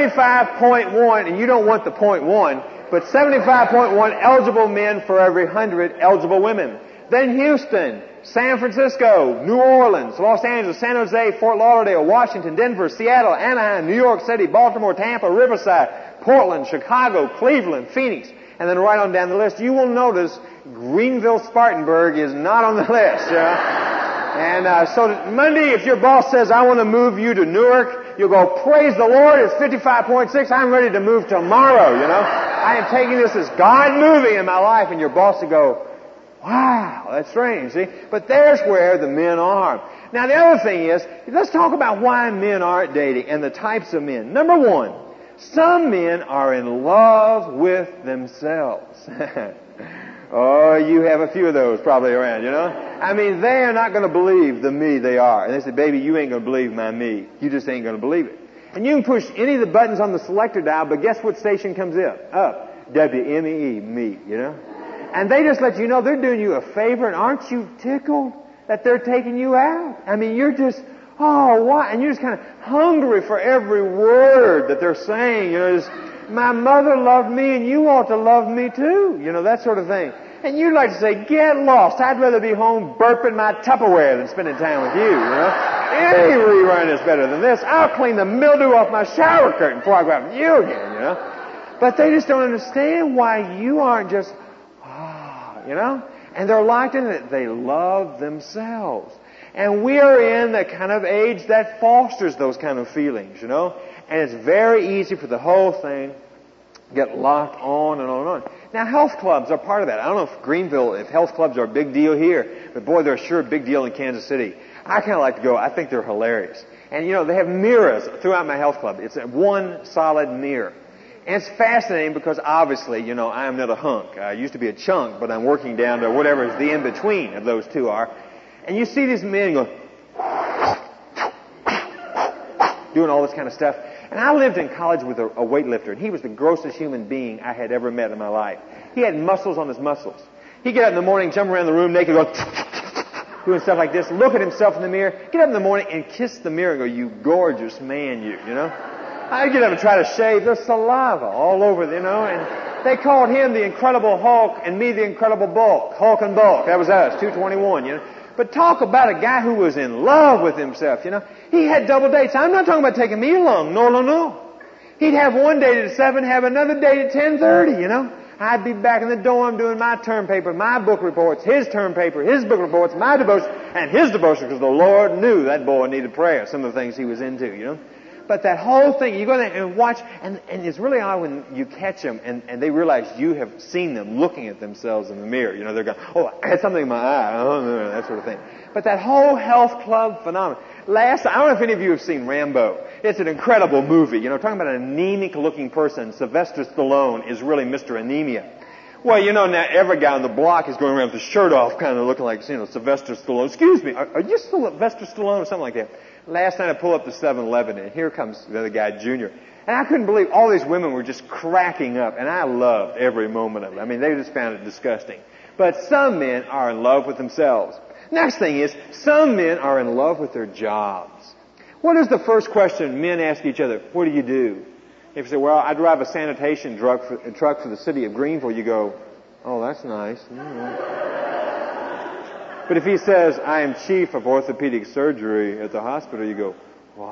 75.1, and you don't want the 0.1, but 75.1 eligible men for every 100 eligible women. Then Houston, San Francisco, New Orleans, Los Angeles, San Jose, Fort Lauderdale, Washington, Denver, Seattle, Anaheim, New York City, Baltimore, Tampa, Riverside, Portland, Chicago, Cleveland, Phoenix, and then right on down the list. You will notice Greenville, Spartanburg is not on the list. And so Monday, if your boss says, I want to move you to Newark, you'll go, praise the Lord, it's 55.6. I'm ready to move tomorrow, you know. I am taking this as God moving in my life. And your boss will go, wow, that's strange, see. But there's where the men are. Now, the other thing is, let's talk about why men aren't dating and the types of men. Number 1, some men are in love with themselves. Oh, you have a few of those probably around, you know. I mean, they are not going to believe the me they are. And they say, baby, you ain't going to believe my me. You just ain't going to believe it. And you can push any of the buttons on the selector dial, but guess what station comes up? WMEE, me, you know. And they just let you know they're doing you a favor, and aren't you tickled that they're taking you out? I mean, you're just, oh, why? And you're just kind of hungry for every word that they're saying. You know, just, my mother loved me, and you ought to love me too. You know, that sort of thing. And you'd like to say, get lost. I'd rather be home burping my Tupperware than spending time with you, you know. Any rerun is better than this. I'll clean the mildew off my shower curtain before I go out with you again, you know. But they just don't understand why you aren't just, you know. And they're like it. They love themselves. And we are in the kind of age that fosters those kind of feelings, you know. And it's very easy for the whole thing to get locked on and on and on. Now, health clubs are part of that. I don't know if health clubs are a big deal here, but boy, they're sure a big deal in Kansas City. I kind of like to go. I think they're hilarious. And they have mirrors throughout my health club. It's one solid mirror. And it's fascinating because obviously, I am not a hunk. I used to be a chunk, but I'm working down to whatever the in-between of those two are. And you see these men go, doing all this kind of stuff. And I lived in college with a weightlifter, and he was the grossest human being I had ever met in my life. He had muscles on his muscles. He'd get up in the morning, jump around the room naked, go, doing stuff like this, look at himself in the mirror, get up in the morning and kiss the mirror and go, you gorgeous man, you know. I'd get up and try to shave. There's saliva all over, and they called him the Incredible Hulk and me the Incredible Bulk. Hulk and Bulk. That was us, 221, But talk about a guy who was in love with himself, He had double dates. I'm not talking about taking me along. No. He'd have one date at 7, have another date at 10:30, I'd be back in the dorm doing my term paper, my book reports, his term paper, his book reports, my devotion, and his devotion, because the Lord knew that boy needed prayer, some of the things he was into, But that whole thing, you go there and watch, and it's really odd when you catch them and they realize you have seen them looking at themselves in the mirror. They're going, oh, I had something in my eye, that sort of thing. But that whole health club phenomenon. I don't know if any of you have seen Rambo. It's an incredible movie. Talking about an anemic-looking person. Sylvester Stallone is really Mr. Anemia. Well, now every guy on the block is going around with his shirt off, kind of looking like, Sylvester Stallone. Excuse me, are you Sylvester Stallone or something like that? Last night I pulled up to 7-Eleven, and here comes the other guy, Junior. And I couldn't believe all these women were just cracking up, and I loved every moment of it. I mean, they just found it disgusting. But some men are in love with themselves. Next thing is, some men are in love with their jobs. What is the first question men ask each other? What do you do? If you say, well, I drive a sanitation truck for the city of Greenville, you go, oh, that's nice. But if he says, I am chief of orthopedic surgery at the hospital, you go,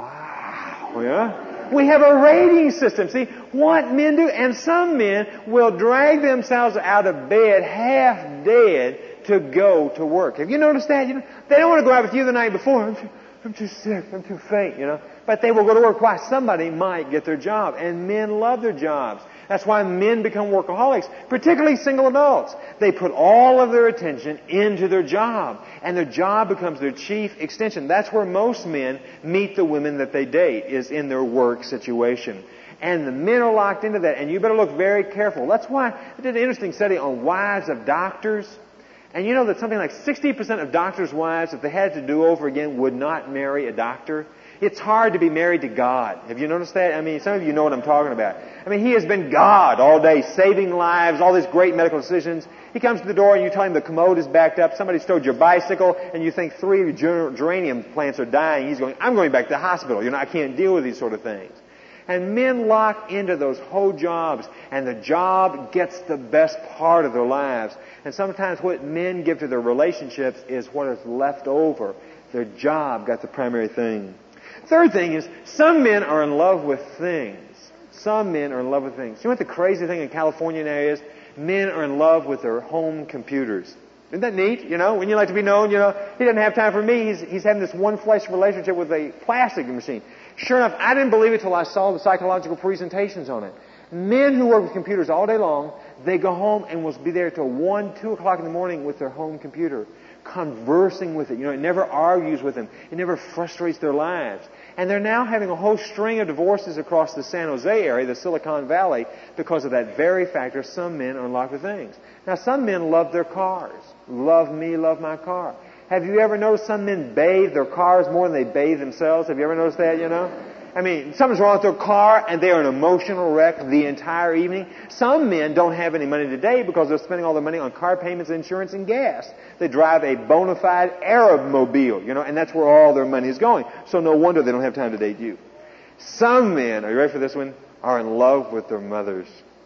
wow, yeah? We have a rating system. See, what men do, and some men will drag themselves out of bed half dead to go to work. Have you noticed that? They don't want to go out with you the night before. I'm too sick. I'm too faint, But they will go to work. Why? Somebody might get their job. And men love their jobs. That's why men become workaholics, particularly single adults. They put all of their attention into their job, and their job becomes their chief extension. That's where most men meet the women that they date, is in their work situation. And the men are locked into that, and you better look very careful. That's why I did an interesting study on wives of doctors. And you know that something like 60% of doctors' wives, if they had to do over again, would not marry a doctor. It's hard to be married to God. Have you noticed that? I mean, some of you know what I'm talking about. I mean, He has been God all day, saving lives, all these great medical decisions. He comes to the door and you tell him the commode is backed up, somebody stole your bicycle, and you think 3 of your geranium plants are dying. He's going, I'm going back to the hospital. I can't deal with these sort of things. And men lock into those whole jobs, and the job gets the best part of their lives. And sometimes what men give to their relationships is what is left over. Their job got the primary thing. Third thing is, some men are in love with things. Some men are in love with things. You know what the crazy thing in California now is? Men are in love with their home computers. Isn't that neat? When you like to be known, he doesn't have time for me. He's having this one-flesh relationship with a plastic machine. Sure enough, I didn't believe it till I saw the psychological presentations on it. Men who work with computers all day long, they go home and will be there till 1, 2 o'clock in the morning with their home computer, conversing with it. It never argues with them. It never frustrates their lives. And they're now having a whole string of divorces across the San Jose area, the Silicon Valley, because of that very factor. Some men are in love with things. Now, some men love their cars. Love me, love my car. Have you ever noticed some men bathe their cars more than they bathe themselves? Have you ever noticed that, I mean, something's wrong with their car and they're an emotional wreck the entire evening. Some men don't have any money today because they're spending all their money on car payments, insurance, and gas. They drive a bona fide Arab mobile, and that's where all their money is going. So no wonder they don't have time to date you. Some men, are you ready for this one, are in love with their mothers.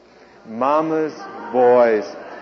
Mama's boys.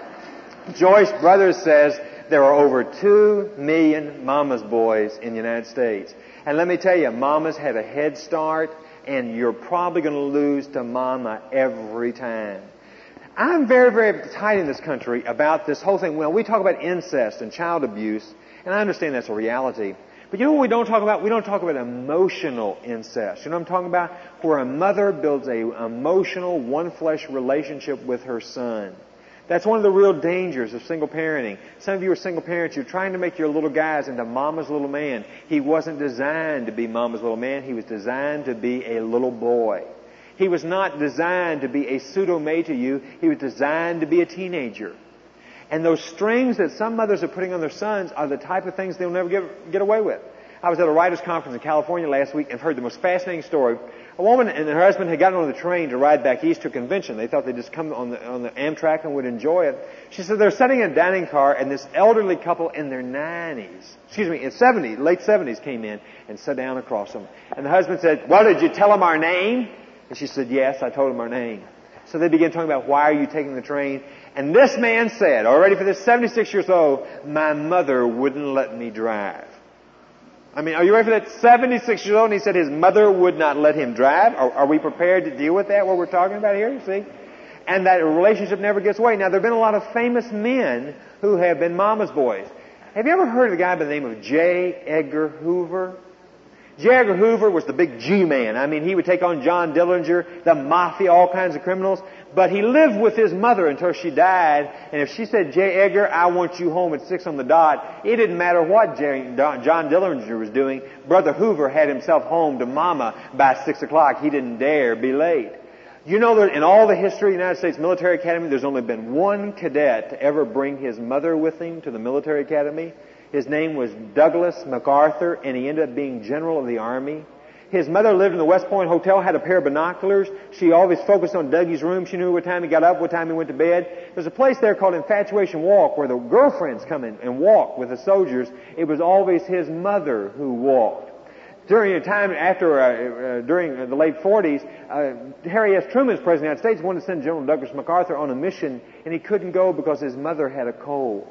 Joyce Brothers says there are over 2 million mama's boys in the United States. And let me tell you, mamas have a head start, and you're probably going to lose to mama every time. I'm very, very tight in this country about this whole thing. Well, we talk about incest and child abuse, and I understand that's a reality. But you know what we don't talk about? We don't talk about emotional incest. You know what I'm talking about? Where a mother builds a emotional, one-flesh relationship with her son. That's one of the real dangers of single parenting. Some of you are single parents. You're trying to make your little guys into mama's little man. He wasn't designed to be mama's little man. He was designed to be a little boy. He was not designed to be a pseudo-mate to you. He was designed to be a teenager. And those strings that some mothers are putting on their sons are the type of things they'll never get away with. I was at a writers' conference in California last week and heard the most fascinating story. A woman and her husband had gotten on the train to ride back east to a convention. They thought they'd just come on the Amtrak and would enjoy it. She said they're sitting in a dining car and this elderly couple in their 70s, late 70s came in and sat down across them. And the husband said, "Well, did you tell them our name?" And she said, "Yes, I told them our name." So they began talking about, why are you taking the train? And this man said, already for this 76 years old, "My mother wouldn't let me drive." I mean, are you ready for that? 76 years old, and he said his mother would not let him drive. Are we prepared to deal with that, what we're talking about here, you see? And that relationship never gets away. Now, there have been a lot of famous men who have been mama's boys. Have you ever heard of a guy by the name of J. Edgar Hoover? J. Edgar Hoover was the big G-man. I mean, he would take on John Dillinger, the mafia, all kinds of criminals. But he lived with his mother until she died. And if she said, "J. Edgar, I want you home at 6 on the dot," it didn't matter what John Dillinger was doing. Brother Hoover had himself home to Mama by 6 o'clock. He didn't dare be late. You know that in all the history of the United States Military Academy, there's only been one cadet to ever bring his mother with him to the military academy. His name was Douglas MacArthur, and he ended up being General of the Army. His mother lived in the West Point Hotel, had a pair of binoculars. She always focused on Dougie's room. She knew what time he got up, what time he went to bed. There's a place there called Infatuation Walk where the girlfriends come in and walk with the soldiers. It was always his mother who walked. During a time during the late 40s, Harry S. Truman, as President of the United States, wanted to send General Douglas MacArthur on a mission, and he couldn't go because his mother had a cold.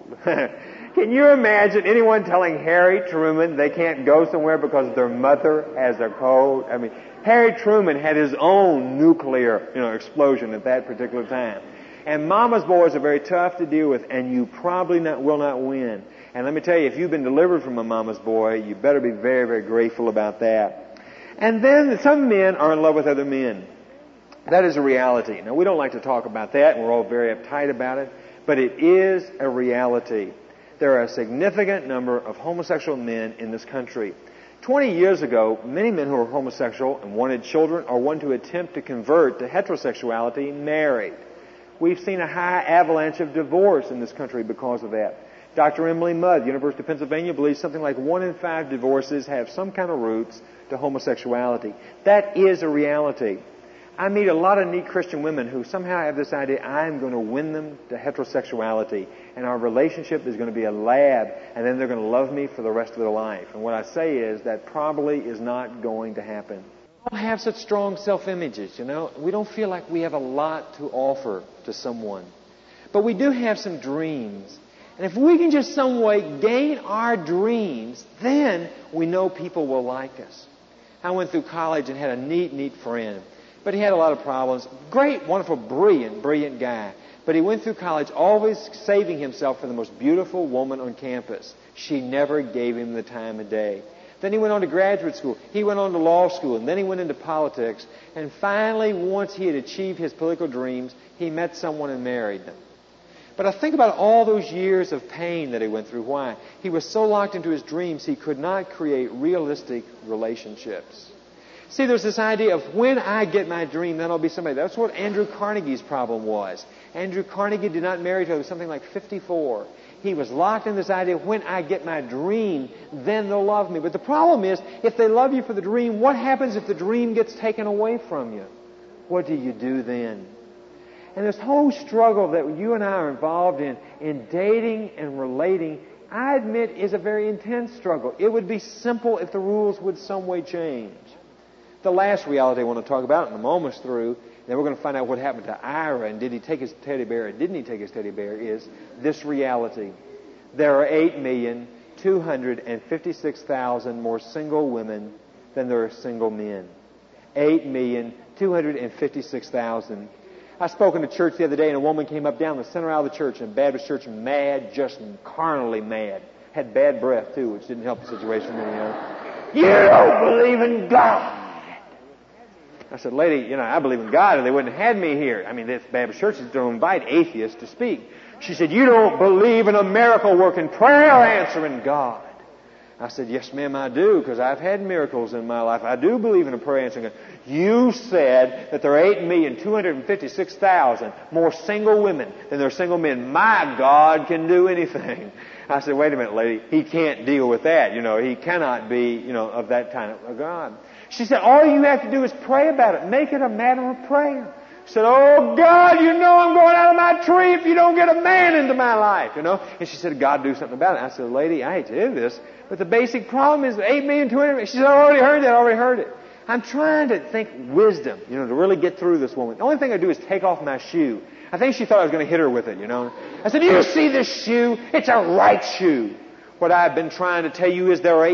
Can you imagine anyone telling Harry Truman they can't go somewhere because their mother has a cold? I mean, Harry Truman had his own nuclear, explosion at that particular time. And mama's boys are very tough to deal with, and you probably will not win. And let me tell you, if you've been delivered from a mama's boy, you better be very, very grateful about that. And then some men are in love with other men. That is a reality. Now, we don't like to talk about that, and we're all very uptight about it, but it is a reality. There are a significant number of homosexual men in this country. 20 years ago, many men who were homosexual and wanted children or wanted to attempt to convert to heterosexuality married. We've seen a high avalanche of divorce in this country because of that. Dr. Emily Mudd, University of Pennsylvania, believes something like 1 in 5 divorces have some kind of roots to homosexuality. That is a reality. I meet a lot of neat Christian women who somehow have this idea, I'm going to win them to heterosexuality, and our relationship is going to be a lab, and then they're going to love me for the rest of their life. And what I say is that probably is not going to happen. We don't have such strong self-images, We don't feel like we have a lot to offer to someone. But we do have some dreams. And if we can just some way gain our dreams, then we know people will like us. I went through college and had a neat friend. But he had a lot of problems. Great, wonderful, brilliant guy. But he went through college always saving himself for the most beautiful woman on campus. She never gave him the time of day. Then he went on to graduate school. He went on to law school. And then he went into politics. And finally, once he had achieved his political dreams, he met someone and married them. But I think about all those years of pain that he went through. Why? He was so locked into his dreams, he could not create realistic relationships. See, there's this idea of when I get my dream, then I'll be somebody. That's what Andrew Carnegie's problem was. Andrew Carnegie did not marry until he was something like 54. He was locked in this idea, when I get my dream, then they'll love me. But the problem is, if they love you for the dream, what happens if the dream gets taken away from you? What do you do then? And this whole struggle that you and I are involved in dating and relating, I admit is a very intense struggle. It would be simple if the rules would some way change. The last reality I want to talk about, and I'm almost through, then we're going to find out what happened to Ira, and did he take his teddy bear or didn't he take his teddy bear, is this reality. There are 8,256,000 more single women than there are single men. 8,256,000. I spoke in a church the other day, and a woman came up down the center aisle of the church, in a Baptist church, mad, just carnally mad. Had bad breath, too, which didn't help the situation any. You don't believe in God. I said, lady, I believe in God, or they wouldn't have had me here. I mean, this Baptist churches don't invite atheists to speak. She said, you don't believe in a miracle-working, prayer-answering God. I said, yes, ma'am, I do, because I've had miracles in my life. I do believe in a prayer-answering God. You said that there are 8,256,000 more single women than there are single men. My God can do anything. I said, wait a minute, lady. He can't deal with that. He cannot be, of that kind of God. She said, all you have to do is pray about it. Make it a matter of prayer. She said, oh, God, I'm going out of my tree if you don't get a man into my life, And she said, God, do something about it. I said, lady, I hate to do this, but the basic problem is 8,200,000. She said, I already heard it. I'm trying to think wisdom, to really get through this woman. The only thing I do is take off my shoe. I think she thought I was going to hit her with it, I said, do you see this shoe? It's a right shoe. What I've been trying to tell you is there are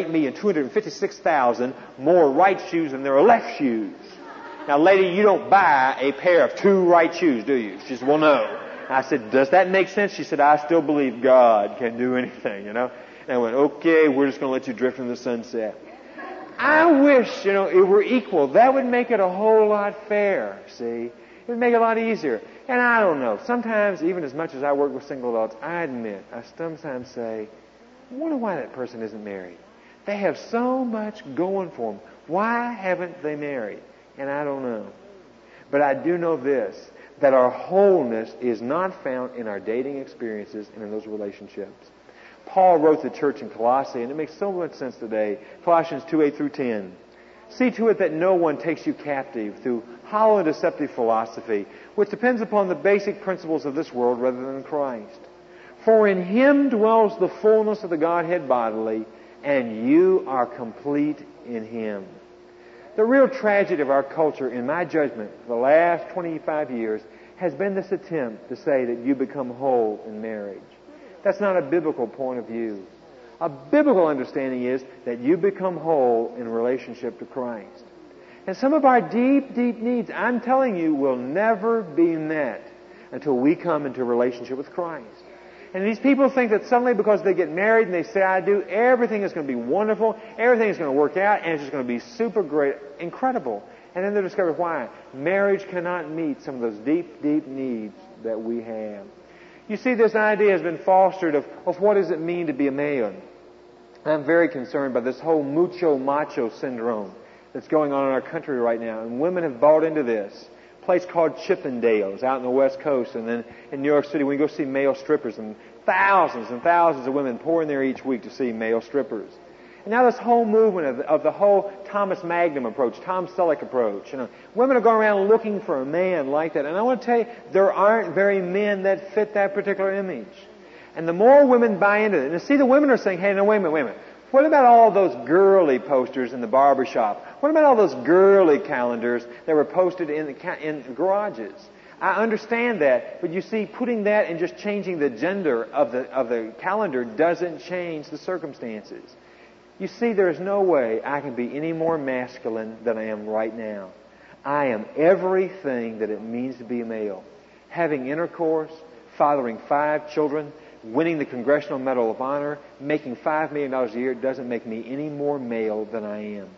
8,256,000 more right shoes than there are left shoes. Now, lady, you don't buy a pair of 2 right shoes, do you? She said, well, no. I said, does that make sense? She said, I still believe God can do anything, And I went, okay, we're just going to let you drift into the sunset. I wish, it were equal. That would make it a whole lot fair, see? It would make it a lot easier. And I don't know. Sometimes, even as much as I work with single adults, I admit, I sometimes say, I wonder why that person isn't married. They have so much going for them. Why haven't they married? And I don't know. But I do know this, that our wholeness is not found in our dating experiences and in those relationships. Paul wrote to the church in Colossae, and it makes so much sense today. Colossians 2:8-10. See to it that no one takes you captive through hollow and deceptive philosophy, which depends upon the basic principles of this world rather than Christ. For in Him dwells the fullness of the Godhead bodily, and you are complete in Him. The real tragedy of our culture, in my judgment, for the last 25 years, has been this attempt to say that you become whole in marriage. That's not a biblical point of view. A biblical understanding is that you become whole in relationship to Christ. And some of our deep, deep needs, I'm telling you, will never be met until we come into a relationship with Christ. And these people think that suddenly because they get married and they say, I do, everything is going to be wonderful, everything is going to work out, and it's just going to be super great, incredible. And then they discover why. Marriage cannot meet some of those deep, deep needs that we have. You see, this idea has been fostered of what does it mean to be a male. I'm very concerned by this whole mucho-macho syndrome that's going on in our country right now. And women have bought into this. A place called Chippendales out on the West Coast. And then in New York City, we go see male strippers. And thousands of women pour in there each week to see male strippers. And now this whole movement of the whole Thomas Magnum approach, Tom Selleck approach. Women are going around looking for a man like that. And I want to tell you, there aren't very men that fit that particular image. And the more women buy into it, and see the women are saying, hey, no, wait a minute. What about all those girly posters in the barbershop? What about all those girly calendars that were posted in the garages? I understand that, but you see, putting that and just changing the gender of the calendar doesn't change the circumstances. You see, there's no way I can be any more masculine than I am right now. I am everything that it means to be a male. Having intercourse, fathering 5 children, winning the Congressional Medal of Honor, making $5 million a year doesn't make me any more male than I am.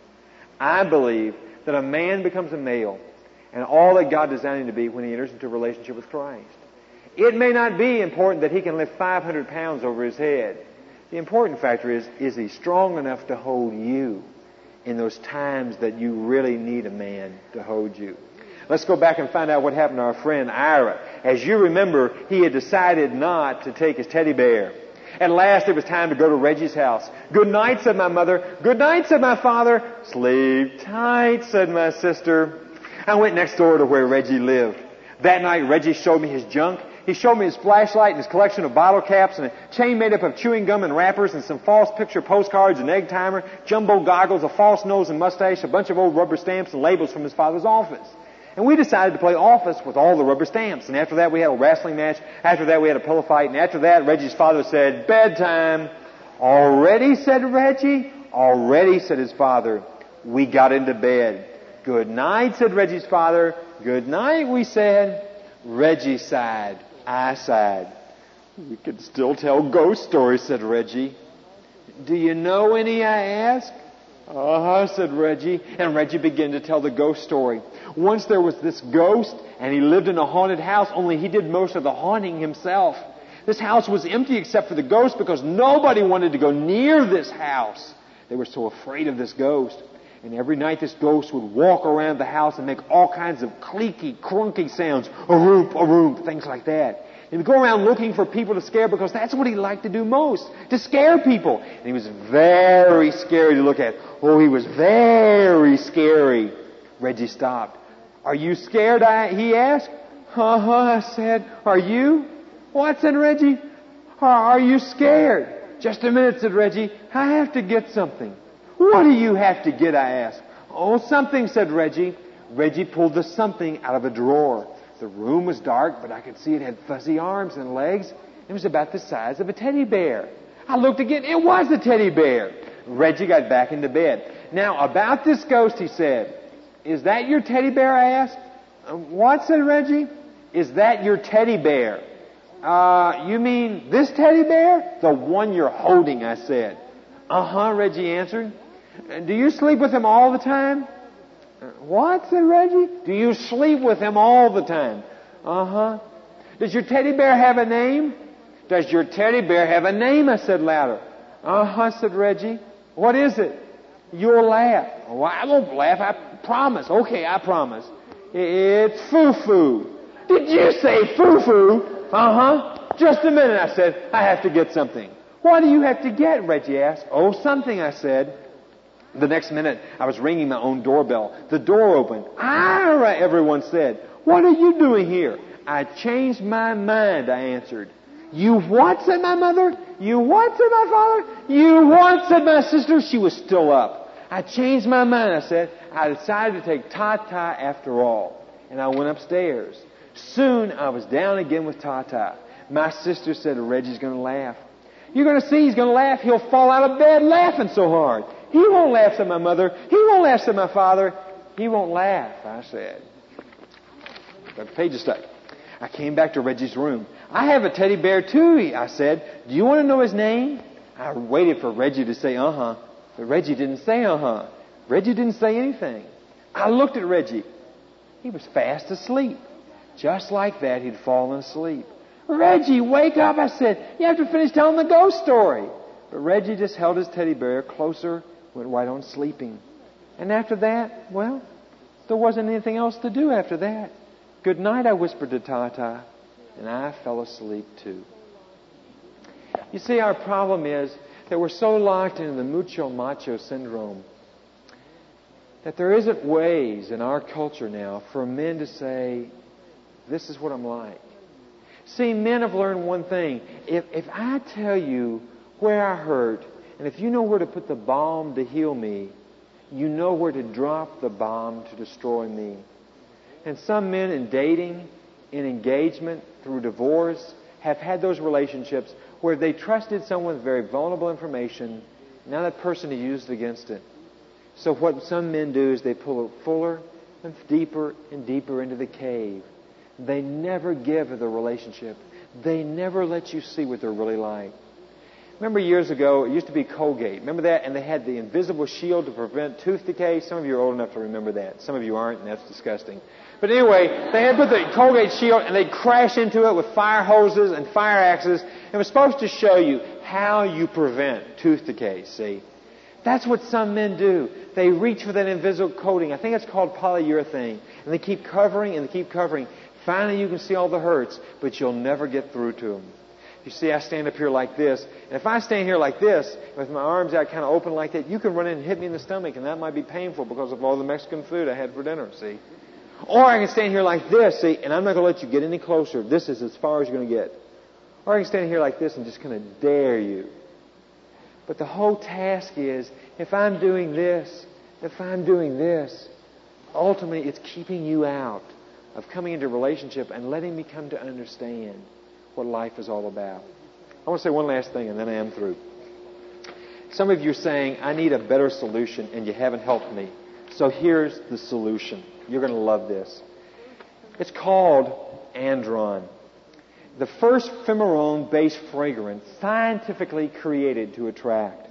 I believe that a man becomes a male and all that God designed him to be when he enters into a relationship with Christ. It may not be important that he can lift 500 pounds over his head. The important factor is he strong enough to hold you in those times that you really need a man to hold you? Let's go back and find out what happened to our friend Ira. As you remember, he had decided not to take his teddy bear. At last it was time to go to Reggie's house. Good night, said my mother. Good night, said my father. Sleep tight, said my sister. I went next door to where Reggie lived. That night, Reggie showed me his junk. He showed me his flashlight and his collection of bottle caps and a chain made up of chewing gum and wrappers and some false picture postcards, an egg timer, jumbo goggles, a false nose and mustache, a bunch of old rubber stamps and labels from his father's office. And we decided to play office with all the rubber stamps. And after that, we had a wrestling match. After that, we had a pillow fight. And after that, Reggie's father said, bedtime. Already, said Reggie. Already, said his father. We got into bed. Good night, said Reggie's father. Good night, we said. Reggie sighed. I sighed. We could still tell ghost stories, said Reggie. Do you know any, I asked. Said Reggie. And Reggie began to tell the ghost story. Once there was this ghost, and he lived in a haunted house, only he did most of the haunting himself. This house was empty except for the ghost because nobody wanted to go near this house. They were so afraid of this ghost. And every night this ghost would walk around the house and make all kinds of creaky, crunky sounds. A-room, things like that. He would go around looking for people to scare because that's what he liked to do most, to scare people. And he was very scary to look at. Oh, he was very scary. Reggie stopped. Are you scared? He asked. I said. Are you? What? Said Reggie. Are you scared? Just a minute, said Reggie. I have to get something. What do you have to get? I asked. Oh, something, said Reggie. Reggie pulled the something out of a drawer. The room was dark, but I could see it had fuzzy arms and legs. It was about the size of a teddy bear. I looked again. It was a teddy bear. Reggie got back into bed. Now, about this ghost, he said, is that your teddy bear? I asked. What? Said Reggie. Is that your teddy bear? You mean this teddy bear? The one you're holding, I said. Reggie answered. Do you sleep with him all the time? What? Said Reggie. Do you sleep with him all the time? Does your teddy bear have a name? Does your teddy bear have a name? I said louder. Said Reggie. What is it? You'll laugh. Oh, I won't laugh. I promise. Okay, I promise. It's Foo-Foo. Did you say Foo-Foo? Just a minute, I said. I have to get something. What do you have to get? Reggie asked. Oh, something, I said. The next minute, I was ringing my own doorbell. The door opened. Everyone said. What are you doing here? I changed my mind, I answered. You what? Said my mother. You what? Said my father. You what? Said my sister. She was still up. I changed my mind, I said. I decided to take Tata after all. And I went upstairs. Soon, I was down again with Tata. My sister said, Reggie's going to laugh. You're going to see he's going to laugh. He'll fall out of bed laughing so hard. He won't laugh, said my mother. He won't laugh, said my father. He won't laugh, I said. Got the pages stuck. I came back to Reggie's room. I have a teddy bear too, I said. Do you want to know his name? I waited for Reggie to say but Reggie didn't say Reggie didn't say anything. I looked at Reggie. He was fast asleep. Just like that, he'd fallen asleep. Reggie, wake up, I said. You have to finish telling the ghost story. But Reggie just held his teddy bear closer, went right on sleeping. And after that, well, there wasn't anything else to do after that. Good night, I whispered to Tata, and I fell asleep too. You see, our problem is that we're so locked into the mucho macho syndrome that there isn't ways in our culture now for men to say, this is what I'm like. See, men have learned one thing. If I tell you where I hurt, and if you know where to put the balm to heal me, you know where to drop the bomb to destroy me. And some men in dating, in engagement, through divorce, have had those relationships where they trusted someone with very vulnerable information. Now that person is used against it. So what some men do is they pull it fuller and deeper into the cave. They never give of the relationship. They never let you see what they're really like. Remember years ago, it used to be Colgate. Remember that? And they had the invisible shield to prevent tooth decay. Some of you are old enough to remember that. Some of you aren't, and that's disgusting. But anyway, they had put the Colgate shield, and they'd crash into it with fire hoses and fire axes. It was supposed to show you how you prevent tooth decay, see? That's what some men do. They reach for that invisible coating. I think it's called polyurethane. And they keep covering and they keep covering. Finally, you can see all the hurts, but you'll never get through to them. You see, I stand up here like this. And if I stand here like this, with my arms out kind of open like that, you can run in and hit me in the stomach, and that might be painful because of all the Mexican food I had for dinner, see? Or I can stand here like this, see, and I'm not going to let you get any closer. This is as far as you're going to get. Or I can stand here like this and just kind of dare you. But the whole task is, if I'm doing this, ultimately it's keeping you out of coming into a relationship and letting me come to understand what life is all about. I want to say one last thing and then I am through. Some of you are saying, I need a better solution and you haven't helped me. So here's the solution. You're going to love this. It's called Andron. The first pheromone-based fragrance scientifically created to attract.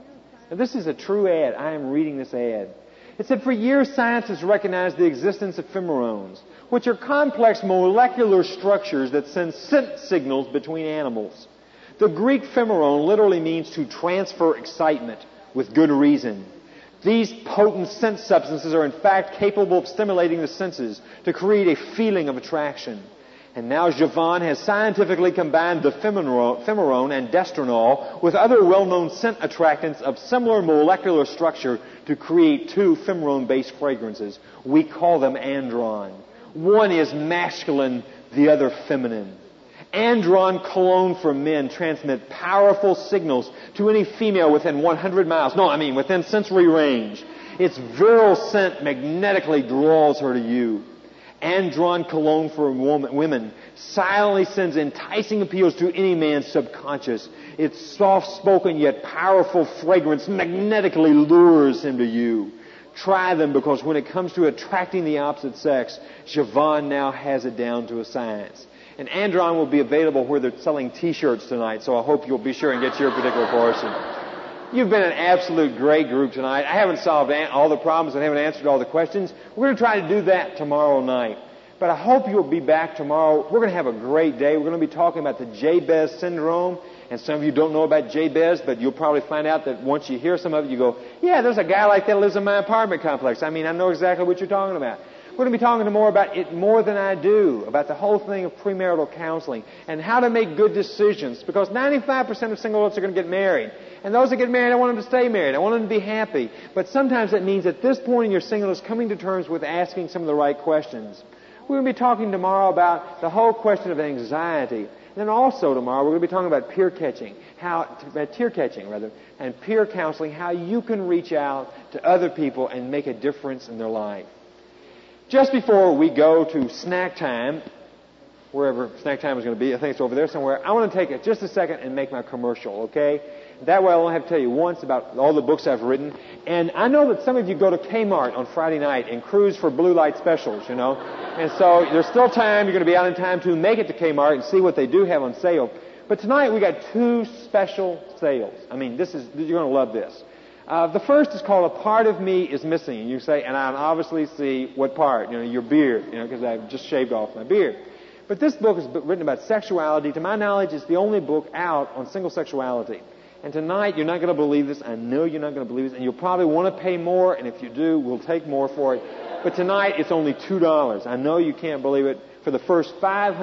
Now, this is a true ad. I am reading this ad. It said, for years, science has recognized the existence of pheromones, which are complex molecular structures that send scent signals between animals. The Greek pheromone literally means to transfer excitement, with good reason. These potent scent substances are in fact capable of stimulating the senses to create a feeling of attraction. And now Jovan has scientifically combined the pheromone and destronol with other well-known scent attractants of similar molecular structure to create two pheromone-based fragrances. We call them andron. One is masculine, the other feminine. Andron cologne for men transmit powerful signals to any female within 100 miles. Within sensory range. Its virile scent magnetically draws her to you. Andron cologne for women silently sends enticing appeals to any man's subconscious. Its soft-spoken yet powerful fragrance magnetically lures him to you. Try them, because when it comes to attracting the opposite sex, Jovan now has it down to a science. And Andron will be available where they're selling T-shirts tonight, so I hope you'll be sure and get your particular portion. You've been an absolute great group tonight. I haven't solved all the problems and haven't answered all the questions. We're going to try to do that tomorrow night. But I hope you'll be back tomorrow. We're going to have a great day. We're going to be talking about the Jabez syndrome. And some of you don't know about Jabez, but you'll probably find out that once you hear some of it, you go, yeah, there's a guy like that lives in my apartment complex. I know exactly what you're talking about. We're going to be talking more about it more than I do, about the whole thing of premarital counseling and how to make good decisions, because 95% of single adults are going to get married. And those that get married, I want them to stay married. I want them to be happy. But sometimes that means at this point in your singleness, coming to terms with asking some of the right questions. We're going to be talking tomorrow about the whole question of anxiety. And then also tomorrow, we're going to be talking about tear catching, and peer counseling, how you can reach out to other people and make a difference in their life. Just before we go to snack time, wherever snack time is going to be, I think it's over there somewhere, I want to take just a second and make my commercial, okay? That way I'll only have to tell you once about all the books I've written. And I know that some of you go to Kmart on Friday night and cruise for blue light specials, you know. And so there's still time. You're going to be out in time to make it to Kmart and see what they do have on sale. But tonight we got two special sales. You're going to love this. The first is called A Part of Me is Missing. And you say, and I obviously see what part, your beard, because I've just shaved off my beard. But this book is written about sexuality. To my knowledge, it's the only book out on single sexuality. And tonight, you're not going to believe this. I know you're not going to believe this. And you'll probably want to pay more. And if you do, we'll take more for it. But tonight, it's only $2. I know you can't believe it. For the first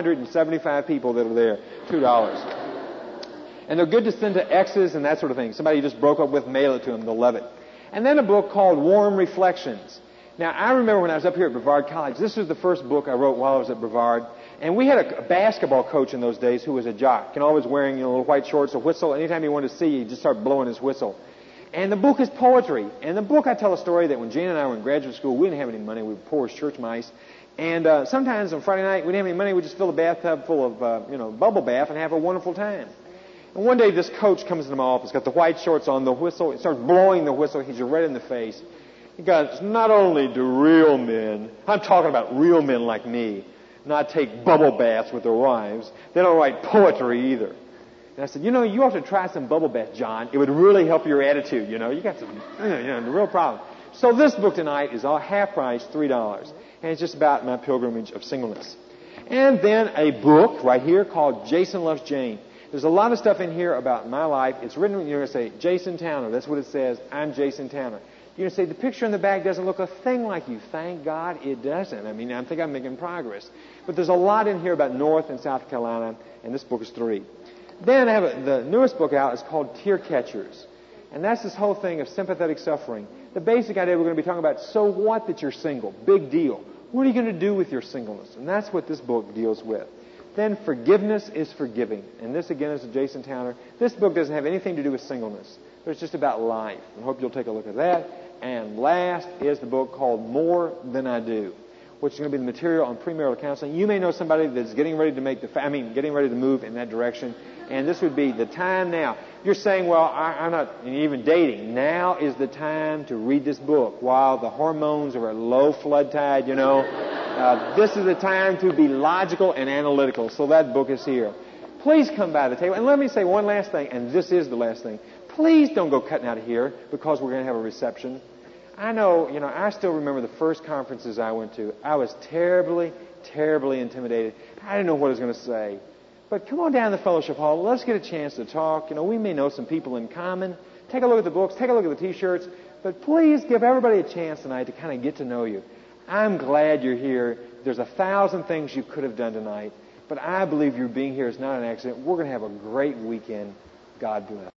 575 people that are there, $2. And they're good to send to exes and that sort of thing. Somebody you just broke up with, mail it to them. They'll love it. And then a book called Warm Reflections. Now, I remember when I was up here at Brevard College, this was the first book I wrote while I was at Brevard. And we had a basketball coach in those days who was a jock, and always wearing little white shorts, a whistle. Anytime he wanted to see you, he'd just start blowing his whistle. And the book is poetry. And the book, I tell a story that when Jane and I were in graduate school, we didn't have any money. We were poor as church mice. And sometimes on Friday night, we didn't have any money. We'd just fill a bathtub full of bubble bath and have a wonderful time. And one day, this coach comes into my office, got the white shorts on, the whistle. He starts blowing the whistle. He's red in the face. He goes, not only do real men, I'm talking about real men like me, not take bubble baths with their wives, they don't write poetry either. And I said, you ought to try some bubble bath, John. It would really help your attitude, You got some, the real problem. So this book tonight is all half price, $3. And it's just about my pilgrimage of singleness. And then a book right here called Jason Loves Jane. There's a lot of stuff in here about my life. It's written, you're going to say, Jason Towner. That's what it says. I'm Jason Towner. You're going to say, the picture in the back doesn't look a thing like you. Thank God it doesn't. I think I'm making progress. But there's a lot in here about North and South Carolina, and this book is 3. Then I have the newest book out. It's called Tear Catchers. And that's this whole thing of sympathetic suffering. The basic idea we're going to be talking about, so what that you're single? Big deal. What are you going to do with your singleness? And that's what this book deals with. Then Forgiveness is Forgiving. And this, again, is a Jason Towner. This book doesn't have anything to do with singleness. But it's just about life. I hope you'll take a look at that. And last is the book called More Than I Do, which is going to be the material on premarital counseling. You may know somebody that's getting ready to move in that direction. And this would be the time now. You're saying, well, I'm not even dating. Now is the time to read this book while the hormones are at low flood tide, This is the time to be logical and analytical. So that book is here. Please come by the table. And let me say one last thing, and this is the last thing. please don't go cutting out of here because we're going to have a reception. I know, I still remember the first conferences I went to. I was terribly, terribly intimidated. I didn't know what I was going to say. But come on down to the fellowship hall. Let's get a chance to talk. We may know some people in common. Take a look at the books. Take a look at the T-shirts. But please give everybody a chance tonight to kind of get to know you. I'm glad you're here. There's 1,000 things you could have done tonight. But I believe your being here is not an accident. We're going to have a great weekend. God bless.